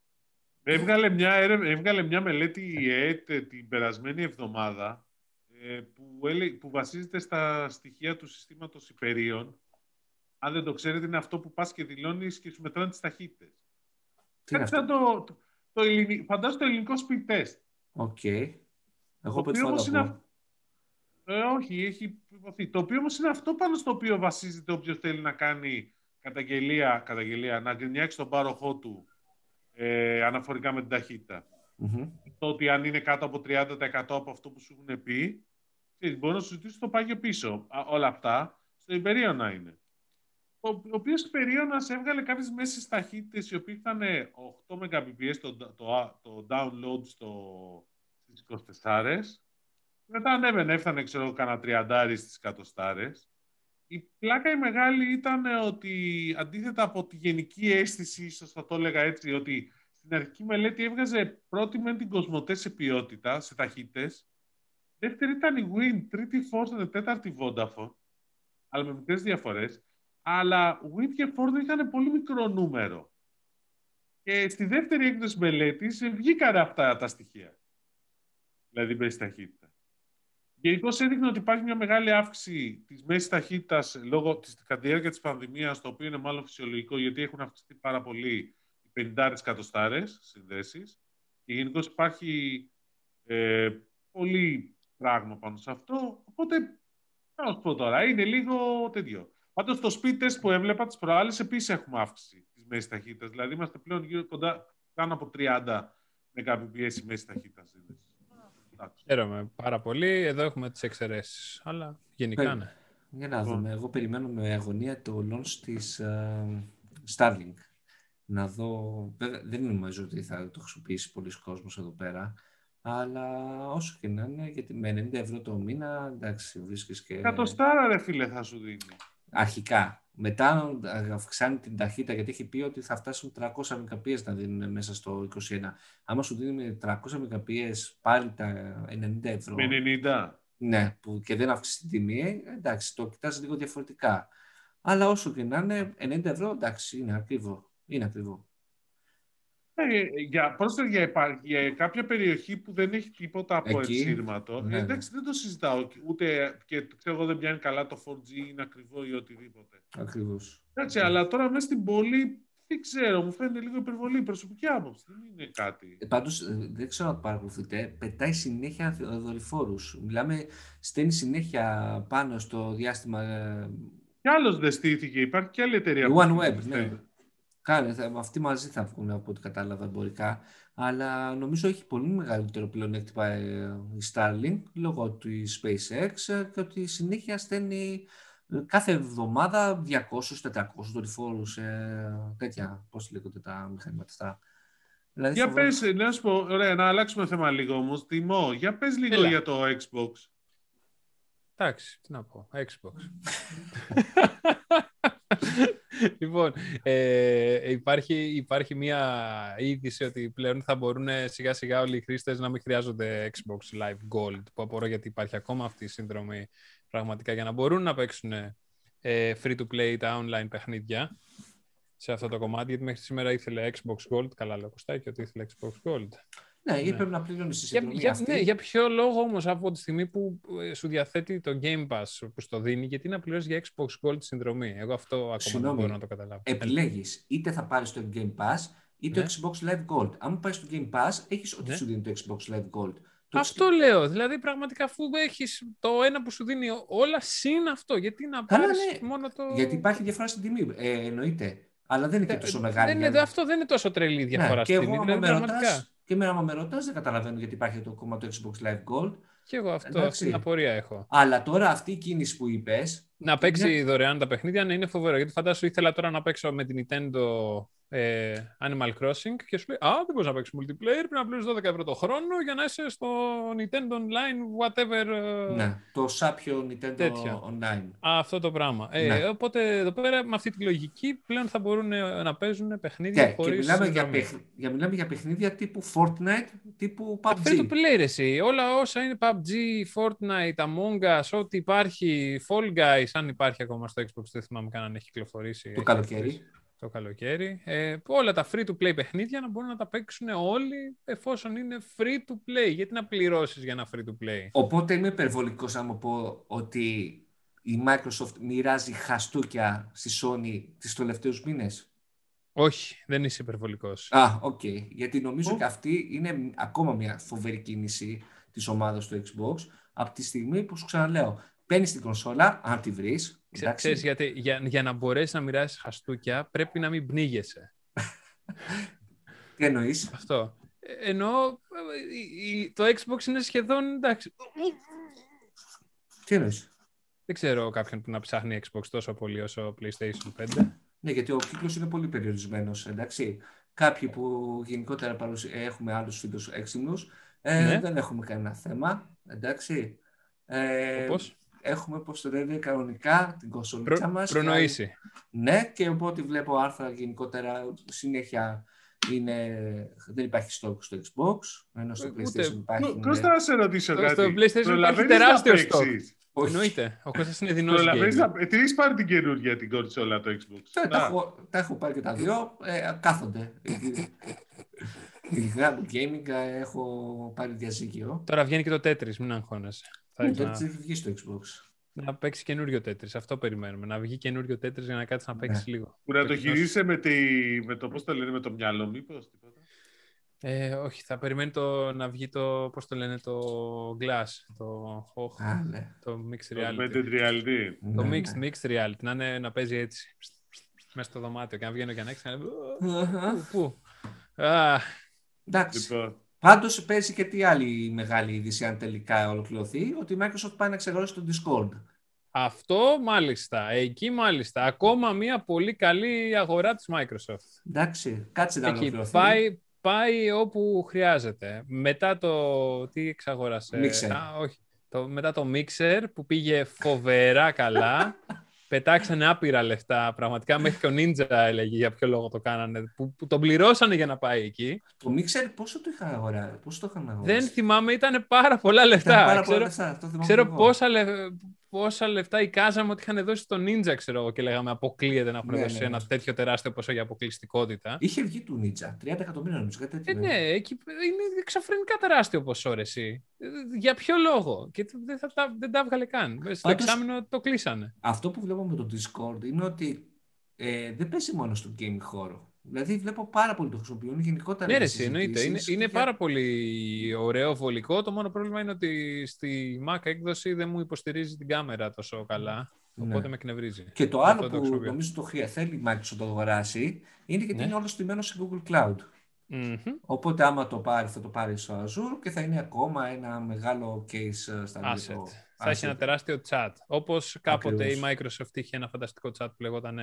Έβγαλε μια, έβγαλε μια μελέτη η ΕΕΤ την περασμένη εβδομάδα που, έλε, που βασίζεται στα στοιχεία του συστήματος υπερίων. Αν δεν το ξέρετε, είναι αυτό που πας και δηλώνεις και σου μετράνε τις ταχύτητες. Τι είναι αυτό? Το, το, το ελληνι... Φαντάζομαι το ελληνικό speed test. Οκ. Okay. Εγώ πρώτη φορά το είναι... ε, όχι, έχει υποθεί. Το οποίο όμως είναι αυτό πάνω στο οποίο βασίζεται όποιος θέλει να κάνει καταγγελία, καταγγελία να γκρινιάξει τον πάροχό του ε, αναφορικά με την ταχύτητα. Mm-hmm. Το ότι αν είναι κάτω από τριάντα τοις εκατό από αυτό που σου έχουν πει, μπορεί να σου ζητήσει το πάγιο πίσω. Α, όλα αυτά στο υπερίωνα είναι. Ο, ο οποίος υπερίωνας έβγαλε κάποιες μέσες ταχύτητες οι οποίες ήταν οκτώ Mbps το, το, το download στο, στις είκοσι τέσσερα. Μετά ανέβαινε, έφτανε ξέρω κανένα τριάντα στις εκατοστάρες. Η πλάκα η μεγάλη ήταν ότι αντίθετα από τη γενική αίσθηση, ίσως θα το έλεγα έτσι, ότι στην αρχική μελέτη έβγαζε πρώτη μεν την Κοσμοτέ σε ποιότητα, σε ταχύτητες. Δεύτερη ήταν η Wind, τρίτη Ford, τέταρτη Vodafone, αλλά με μικρές διαφορές. Αλλά Wind και Ford είχαν πολύ μικρό νούμερο. Και στη δεύτερη έκδοση μελέτης βγήκαν αυτά τα στοιχεία. Δηλαδή μέση ταχύτητα. Γενικώς έδειχνε ότι υπάρχει μια μεγάλη αύξηση της μέσης ταχύτητας λόγω της κατά τη διάρκεια της πανδημίας, το οποίο είναι μάλλον φυσιολογικό γιατί έχουν αυξηθεί πάρα πολύ οι πενήντα εκατοστάρες συνδέσεις. Και γενικώς υπάρχει ε, πολύ πράγμα πάνω σε αυτό. Οπότε, να σου πω τώρα, είναι λίγο τέτοιο. Πάντως, στο speed test που έβλεπα τις προάλλες, επίσης έχουμε αύξηση της μέσης ταχύτητας. Δηλαδή, είμαστε πλέον γύρω κοντά πάνω από τριάντα Mbps η μέση ταχύτητα σύνδεση. Χαίρομαι πάρα πολύ. Εδώ έχουμε τις εξαιρέσεις. Αλλά γενικά ναι. Για να δούμε. Εγώ περιμένω με αγωνία το launch της uh, Starlink. Να δω. Δεν νομίζω ότι θα το χρησιμοποιήσει πολλοί κόσμος εδώ πέρα. Αλλά όσο και να είναι, γιατί με ενενήντα ευρώ το μήνα, εντάξει, βρίσκεις και. Εκατοστάρα, ρε φίλε, θα σου δίνει. Αρχικά. Μετά αυξάνει την ταχύτητα, γιατί έχει πει ότι θα φτάσουν τριακόσια Mbps να δίνουν μέσα στο είκοσι ένα. Άμα σου δίνει με τριακόσια Mbps πάλι τα ενενήντα ευρώ. Με ενενήντα. Ναι, που και δεν αυξήσει την τιμή, εντάξει, το κοιτάς λίγο διαφορετικά. Αλλά όσο και να είναι, ενενήντα ευρώ, εντάξει, είναι ακριβό. Είναι ακριβό. Ε, για, πρόσθετα, για, για κάποια περιοχή που δεν έχει τίποτα από ενσύρματο, ναι, εντάξει, δεν το συζητάω. Ούτε και ξέρω εγώ δεν πιάνει καλά το φορ τζι, είναι ακριβό ή οτιδήποτε. Ακριβώς. Εντάξει, αλλά τώρα μέσα στην πόλη δεν ξέρω, μου φαίνεται λίγο υπερβολή. Προσωπική άποψη, δεν είναι κάτι. Ε, πάντως, δεν ξέρω αν παρακολουθείτε, πετάει συνέχεια δορυφόρους. Μιλάμε, στέλνει συνέχεια πάνω στο διάστημα. Κι άλλος δεν στήθηκε, υπάρχει και άλλη εταιρεία. OneWeb, ναι. Κάνε, αυτοί μαζί θα βγουν από ό,τι κατάλαβα εμπορικά, αλλά νομίζω έχει πολύ μεγαλύτερο πλεονέκτημα η Starlink λόγω του SpaceX και ότι συνέχεια στέλνει κάθε εβδομάδα διακόσιους με τετρακόσιους δορυφόρους, ε, τέτοια, πώς λέγονται τα μηχανήματα αυτά. Δηλαδή, για φοβερό... πες, να σου πω, ωραία, να αλλάξουμε θέμα λίγο όμως, Τιμό, για πες λίγο Έλα. για το Xbox. Εντάξει, τι να πω, Xbox. Λοιπόν, ε, υπάρχει, υπάρχει μια είδηση ότι πλέον θα μπορούν σιγά σιγά όλοι οι χρήστες να μην χρειάζονται Xbox Live Gold, που απορώ γιατί υπάρχει ακόμα αυτή η σύνδρομη πραγματικά για να μπορούν να παίξουν ε, free-to-play τα online παιχνίδια σε αυτό το κομμάτι, γιατί μέχρι σήμερα ήθελε Xbox Gold, καλά λέω Κωστάκη ότι ήθελε Xbox Gold. Ναι, ή πρέπει να πληρώνεις τη συνδρομή για, αυτή. Ναι, για ποιο λόγο όμως από τη στιγμή που σου διαθέτει το Game Pass που στο δίνει, γιατί να πληρώσεις για Xbox Gold τη συνδρομή. Εγώ αυτό ακόμα Συνόμη, δεν μπορώ να το καταλάβω. Επιλέγεις, είτε θα πάρεις το Game Pass είτε ναι. το Xbox Live Gold. Αν πάρεις το Game Pass, έχεις ό,τι ναι. σου δίνει το Xbox Live Gold. Το αυτό Xbox... λέω. Δηλαδή, πραγματικά, αφού έχεις το ένα που σου δίνει όλα συν αυτό, γιατί να πάρεις ναι. μόνο το. Γιατί υπάρχει διαφορά στην τιμή. Ε, εννοείται. Αλλά δεν είναι και τόσο μεγάλη. Δεν είναι, αυτό δεν είναι τόσο τρελή διαφορά ναι, στην τιμή. Δηλαδή, πραγματικά. Και εμένα, άμα με ρωτάς, δεν καταλαβαίνω γιατί υπάρχει το κόμμα του Xbox Live Gold. Και εγώ αυτό, αυτή την απορία έχω. Αλλά τώρα αυτή η κίνηση που είπες. Να παίξει μια... δωρεάν τα παιχνίδια, ναι, είναι φοβερό. Γιατί φαντάσου ήθελα τώρα να παίξω με την Nintendo ε, Animal Crossing και σου λέει «Α, δεν μπορείς να παίξεις multiplayer, πρέπει να πληρώσεις δώδεκα ευρώ το χρόνο για να είσαι στο Nintendo Online, whatever». Ε, ναι, το σάπιο Nintendo τέτοια. Online. Αυτό το πράγμα. Ναι. Ε, οπότε εδώ πέρα με αυτή τη λογική πλέον θα μπορούν να παίζουν παιχνίδια Και, χωρίς και μιλάμε, για συνδρομή. παιχ, για, μιλάμε για παιχνίδια τύπου Fortnite, τύπου πι γιου Free μπι to play, ρε εσύ. Όλα όσα είναι πι γιου μπι, Fortnite, Among Us, ό,τι υπάρχει, Fall Guys, αν υπάρχει ακόμα στο Xbox, δεν θυμάμαι καν αν έχει κυκλοφορήσει. το καλοκαίρι. Το καλοκαίρι. Ε, όλα τα free to play παιχνίδια να μπορούν να τα παίξουν όλοι εφόσον είναι free to play. Γιατί να πληρώσεις για ένα free to play. Οπότε είμαι υπερβολικός να μου πω ότι η Microsoft μοιράζει χαστούκια στη Sony τις τελευταίους μήνες. Όχι, δεν είσαι υπερβολικός. Α, οκ. Okay. Γιατί νομίζω Oh. και αυτή είναι ακόμα μια φοβερή κίνηση της ομάδας του Xbox από τη στιγμή που σου ξαναλέω. Παίρνεις την κονσόλα, αν τη βρεις. Ξέ, ξέρεις γιατί, για, για να μπορέσεις να μοιράσεις χαστούκια πρέπει να μην πνίγεσαι. Τι εννοείς? Αυτό. Ε, ενώ ε, το Xbox είναι σχεδόν εντάξει. Τι εννοείς? Δεν ξέρω κάποιον που να ψάχνει Xbox τόσο πολύ όσο PlayStation πέντε. Ναι, γιατί ο κύκλος είναι πολύ περιορισμένος, εντάξει. Κάποιοι που γενικότερα παρουσι... έχουμε άλλους φίλους έξυπνους, ε, Ναι. δεν έχουμε κανένα θέμα, εντάξει. Ε, Όπως? Έχουμε, πώς το λένε, κανονικά την κονσολίτσα Προ, μας. προνοήσει. Και... Ναι, και από ό,τι βλέπω άρθρα γενικότερα συνέχεια είναι... δεν υπάρχει στόκ στο Xbox, ενώ στο Ούτε- PlayStation υπάρχει. ναι. Κώστα, να σε ρωτήσω Στο- κάτι. στο PlayStation υπάρχει Προλαβαίνεις τεράστιο να stock. παίξεις? Όχι. Εννοείται. Ο Κώστας είναι δεινός Προλαβαίνεις gamer. να... Ε, τι έχεις πάρει την καινούργια την κονσόλα το Xbox? Τα, τα, Α, έχω, τα έχω πάρει και τα δύο, ε, κάθονται. Ειλικρινά το gaming ε, έχω πάρει διαζύγιο. Τώρα βγαίνει και το Tetris, μην αγχώνεσαι. Θα Δεν ήθελα έχει βγει στο Xbox. να παίξει καινούριο Tetris. Αυτό περιμένουμε. Να βγει καινούριο Tetris για να κάτσει να παίξει λίγο. που να το κοινό- χειρίσαι με, τη... με το, πώς το λένε, με το μυαλό, μήπως, τίποτα. Ε, όχι, θα περιμένει το, να βγει το, πώς το λένε, το Glass, το, oh, Α, ναι. το Mixed Το Reality. augmented reality. Το Ναι, mixed, ναι. mixed Reality, να, είναι, να παίζει έτσι, μέσα στο δωμάτιο και να βγαίνω και να έξω. Αχα. Πού, πού. Α, Εντάξει. Λοιπόν, Πάντως παίζει και τι άλλη μεγάλη είδηση αν τελικά ολοκληρωθεί, ότι η Microsoft πάει να εξαγοράσει το Discord. αυτό μάλιστα, εκεί μάλιστα. Ακόμα μια πολύ καλή αγορά της Microsoft. Εντάξει, κάτσε να Εκεί ολοκληρωθεί. πάει, πάει όπου χρειάζεται. Μετά το... Τι εξαγόρασε? Mixer. Α, όχι. Το, μετά το Mixer που πήγε φοβερά καλά. Πετάξανε άπειρα λεφτά. Πραγματικά μέχρι και ο Ninja έλεγε για ποιο λόγο το κάνανε. Που, που τον πληρώσανε για να πάει εκεί. Το Mixer πόσο το είχα αγοράσει, πόσο το είχαμε αγοράσει. Δεν θυμάμαι, ήταν πάρα πολλά Ήταν λεφτά. πάρα πολλά ξέρω λεφτά, αυτό θυμάμαι ξέρω και εγώ. πόσα, λε, πόσα λεφτά εικάζαμε ότι είχαν δώσει στον Ninja, ξέρω εγώ, και λέγαμε αποκλείεται να έχουν Ναι, δώσει ναι, ένα ναι. τέτοιο τεράστιο ποσό για αποκλειστικότητα. Είχε βγει του Ninja, τριάντα εκατομμύρια νομίζω, κάτι Ε, τέτοιο. ναι, εκεί είναι εξωφρενικά τεράστιο ποσό, ρε εσύ. Ε, Για ποιο λόγο? Και δεν, θα, τα- δεν τα έβγαλε καν. Στο Πάντως- εξάμηνο το κλείσανε. Αυτό που βλέπω με το Discord είναι ότι ε, δεν παίζει μόνο στο gaming χώρο. Δηλαδή βλέπω πάρα πολύ το χρησιμοποιούν γενικότερα. Ναι, ρε, για εσύ, εννοείται. Είναι, συζητήσεις είναι και για- πάρα πολύ ωραίο, βολικό. Το μόνο πρόβλημα είναι ότι στη Mac έκδοση δεν μου υποστηρίζει την κάμερα τόσο καλά. Ναι. Οπότε με εκνευρίζει. Και το Γι' άλλο αυτό το που χρησιμοποιώ. νομίζω το χρεια- θέλει η Microsoft να το αγοράσει είναι γιατί Ναι. είναι όλο στημένο σε Google Cloud. Μμμ. Οπότε άμα το πάρει θα το πάρει στο Azure και θα είναι ακόμα ένα μεγάλο case ε, στα Asset. λίγο Θα έχει asset. ένα τεράστιο chat. Όπως κάποτε Ακριβώς. η Microsoft είχε ένα φανταστικό chat που λεγόταν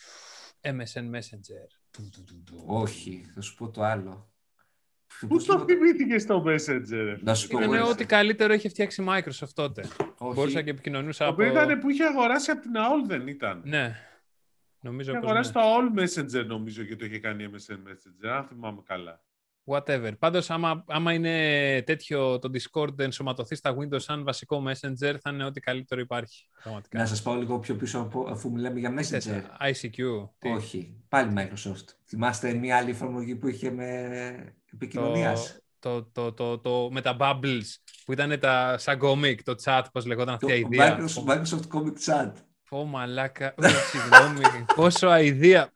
εμ ες εν Messenger. Όχι, θα σου πω το άλλο. πού Πώς το λέγονταν- θυμήθηκε στο Messenger? Να σου πω Ήταν εγώ, ό,τι καλύτερο είχε φτιάξει η Microsoft τότε. όχι. Μπορούσα και επικοινωνούσα Το από... οποίο ήταν που είχε αγοράσει από την έι ο ελ, δεν ήταν? Ναι. Νομίζω Είχε πως αγοράσει ναι. το έι ο ελ Messenger νομίζω και το είχε κάνει εμ ες εν Messenger, αν θυμάμαι καλά. Whatever. Πάντως, άμα, άμα είναι τέτοιο το Discord ενσωματωθεί στα Windows σαν βασικό Messenger, θα είναι ό,τι καλύτερο υπάρχει. Πραγματικά. Να σας πάω λίγο πιο πίσω από- αφού μιλάμε για Τι θες, Messenger. άι σι κιου. Τι? Όχι, πάλι Microsoft. Θυμάστε μια άλλη εφαρμογή που είχε με επικοινωνίας. Το, το, το, το, με τα bubbles που ήταν τα σαν comic, το chat, πώς λεγόταν αυτή Το η ιδέα. Microsoft, Microsoft Comic Chat. Πω μαλάκα, όχι, συγγνώμη, πόσο αηδία.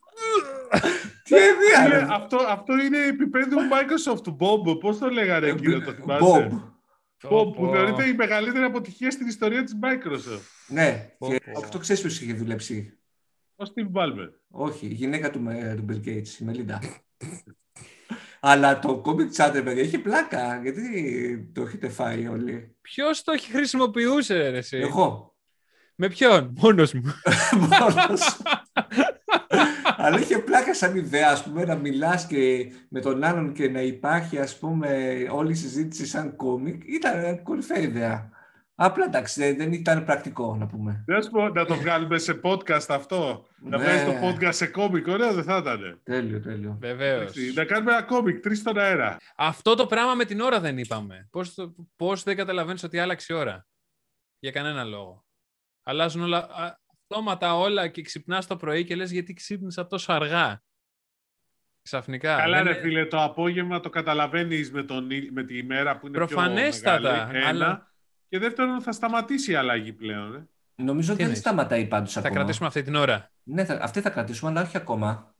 Τι ιδέα, Είναι- ρε. αυτό, αυτό είναι επίπεδο Microsoft, Bob, πώς το λέγανε εκείνο, το θυμάσαι? Bob. Bob, που Πω, θεωρείται η μεγαλύτερη αποτυχία στην ιστορία της Microsoft. Ναι, Πω, και πω. αυτό ξέρεις ποιος είχε δουλέψει. Ο Steve Ballmer. Όχι, η γυναίκα του, ε, του Bill Gates, η Μελίντα. Αλλά το Comic Chat, ρε παιδιά, είχε πλάκα. Γιατί το έχετε φάει όλοι. Ποιος το έχει χρησιμοποιούσε, ρε εσύ? Εγώ. Με ποιον? Μόνος μου. Μόνος. Αλλά είχε πλάκα σαν ιδέα, ας πούμε, να μιλάς και με τον άλλον και να υπάρχει, ας πούμε, όλη η συζήτηση σαν κόμικ. Ήταν κορυφαία ιδέα. Απλά εντάξει, δεν ήταν πρακτικό, να πούμε. Δεν σου πω να το βγάλουμε σε podcast αυτό. Να Ναι. βγάλεις το podcast σε κόμικ, ωραίο δεν θα ήταν. Τέλειο, τέλειο. Βεβαίως. Να κάνουμε ένα κόμικ, τρεις στον αέρα. Αυτό το πράγμα με την ώρα δεν είπαμε. Πώς, το- πώς δεν καταλαβαίνεις ότι άλλαξε η ώρα. Για κανένα λόγο. Αλλάζουν όλα, α, αυτόματα όλα και ξυπνάς το πρωί και λες γιατί ξύπνησα τόσο αργά. Ξαφνικά. Καλά δεν ρε φίλε, το απόγευμα το καταλαβαίνεις με, τον, ί- με τη ημέρα που είναι Προφανέστατα, πιο μεγάλη. Ένα. αλλά- Και δεύτερον θα σταματήσει η αλλαγή πλέον. Ε. Νομίζω ότι δεν εννοείς? σταματάει πάντως Θα ακόμα. κρατήσουμε αυτή την ώρα. Ναι, θα, αυτή θα κρατήσουμε, αλλά όχι ακόμα.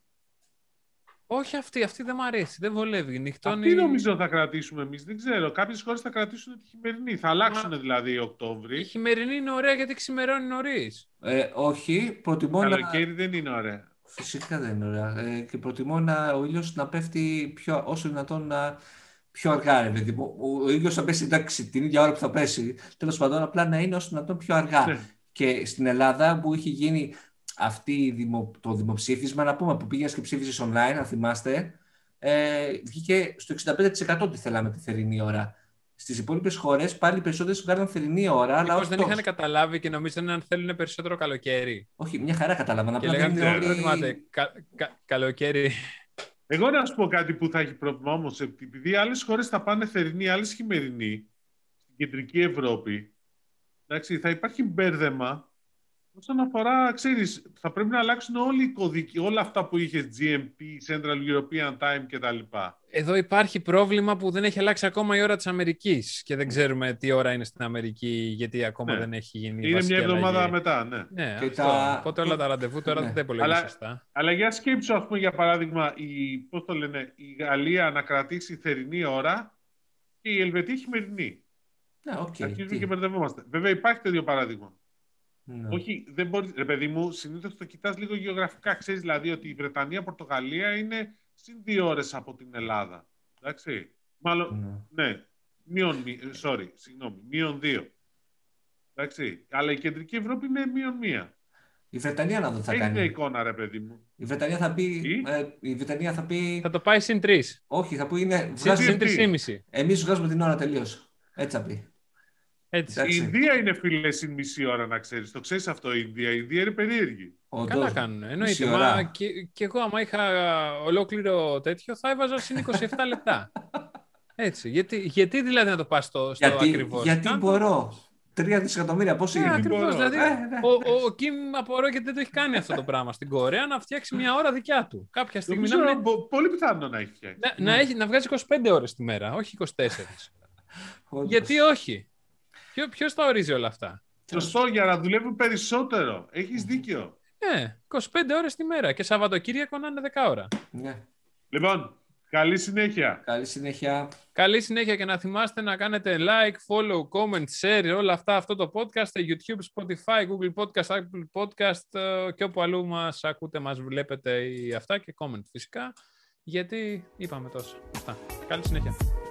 Όχι αυτή, αυτή δεν μου αρέσει. Δεν βολεύει. Νυχτώνει... Αυτή νομίζω θα κρατήσουμε εμείς, δεν ξέρω. Κάποιες χώρες θα κρατήσουν τη χειμερινή. Θα αλλάξουν Μα- δηλαδή Η Οκτώβρη. χειμερινή είναι ωραία γιατί ξημερώνει νωρίς. Ε, όχι, προτιμώ να... Καλοκαίρι δεν είναι ωραία. Φυσικά δεν είναι ωραία. Ε, και προτιμώ να, ο ήλιος να πέφτει πιο, όσο δυνατόν να, πιο αργά. Ρε, παιδί μου. Ο, ο ήλιος θα πέσει εντάξει, την ίδια ώρα που θα πέσει. Τέλος πάντων, απλά να είναι όσο δυνατόν πιο αργά. Ναι. Και στην Ελλάδα που είχε γίνει αυτή η δημο, το δημοψήφισμα, να πούμε, που πήγαινες και ψήφισες online, αν θυμάστε, ε, βγήκε στο εξήντα πέντε τοις εκατό ότι θέλαμε τη θερινή ώρα. Στις υπόλοιπες χώρες πάλι οι περισσότερες βγάλαν θερινή ώρα, αλλά Μήπως όχι δεν τόσο. είχαν καταλάβει και νομίζαν αν θέλουν περισσότερο καλοκαίρι. Όχι, μια χαρά καταλάβανα. Και Απλά δεν λέγανε, είναι δεν όλοι... θυμάται, κα, κα, καλοκαίρι. Εγώ να σου πω κάτι που θα έχει πρόβλημα όμως. Επειδή άλλες χώρες θα πάνε θερινή, άλλες χειμερινή, στην κεντρική Ευρώπη, εντάξει, θα υπάρχει μπέρδεμα. Όσον αφορά, ξέρεις, θα πρέπει να αλλάξουν όλοι οι κωδικοί, όλα αυτά που είχε τζι εμ πι, Central European Time κτλ. Εδώ υπάρχει πρόβλημα που δεν έχει αλλάξει ακόμα η ώρα της Αμερικής και δεν ξέρουμε τι ώρα είναι στην Αμερική γιατί ακόμα Ναι. δεν έχει γίνει η Είναι βασική μια εβδομάδα αλλαγή. μετά, ναι. Ναι, Και αυτό. τα- Οπότε όλα τα ραντεβού τώρα Ναι. δεν τα υπολογίζουν Αλλά- σωστά. Αλλά για σκέψου, ας πούμε, για παράδειγμα, η, πώς το λένε, η Γαλλία να κρατήσει θερινή ώρα και η Ελβετία χειμερινή. Ναι, οκ. Αρχίζουμε τι. και μπερδευόμαστε. Βέβαια, υπάρχει τέτοιο παράδειγμα. Ναι. Όχι, δεν μπορεί, ρε παιδί μου, συνήθως το κοιτάς λίγο γεωγραφικά. Ξέρεις δηλαδή ότι η Βρετανία-Πορτογαλία είναι συν δύο ώρες από την Ελλάδα. Εντάξει. Μάλλον, Ναι. ναι, μείον, μη- sorry, συγγνώμη, μείον δύο. Εντάξει. Αλλά η κεντρική Ευρώπη είναι μείον μία. Η Βρετανία να δω τι θα Έχει μια κάνει. εικόνα, ρε παιδί μου. Η Βρετανία θα πει. Τι? Ε, η Βρετανία θα πει. Θα το πάει συν τρεις. Όχι, θα πει είναι. Συν, Βγάζουμε... συν τρεις και μισή. Εμείς βγάζουμε την ώρα τελείως. Έτσι θα πει. Έτσι. Η Εντάξει. Ινδία είναι φίλε συν μισή ώρα, να ξέρεις. Το ξέρεις αυτό η Ινδία. Η Ινδία είναι περίεργη. Όντως. Καλά κάνουν. Εννοείται. Μισή Μα ώρα. και, και εγώ, άμα είχα ολόκληρο τέτοιο, θα έβαζα συν είκοσι επτά λεπτά. Έτσι. Γιατί, γιατί δηλαδή να το πας στο, στο Γιατί, ακριβώς. γιατί Κάντο- μπορώ. Τρία δισεκατομμύρια, πόσο Ναι, είναι. ακριβώς. μπορώ. Δηλαδή, Ε, ναι. ο, ο Κιμ απορώ γιατί δεν το έχει κάνει αυτό το πράγμα στην Κορέα, να φτιάξει μια ώρα δικιά του. Κάποια στιγμή Νομίζω να, είναι- πο- πολύ πιθανό να έχει φτιάξει. να, να, έχει, να βγάζει είκοσι πέντε ώρες τη μέρα, όχι είκοσι τέσσερις. Όντως. Γιατί όχι. Ποιο, ποιος τα ορίζει όλα αυτά. Σωστό, για να δουλεύουν περισσότερο. Έχεις δίκιο. Ναι, είκοσι πέντε ώρες τη μέρα και Σαββατοκύριακο να είναι δέκα ώρα. Ναι. Λοιπόν, καλή συνέχεια. Καλή συνέχεια. Καλή συνέχεια και να θυμάστε να κάνετε like, follow, comment, share, όλα αυτά αυτό το podcast σε YouTube, Spotify, Google Podcast, Apple Podcast ε, και όπου αλλού μας ακούτε, μας βλέπετε ή αυτά και comment φυσικά, γιατί είπαμε τόσο. Αυτά. Καλή συνέχεια.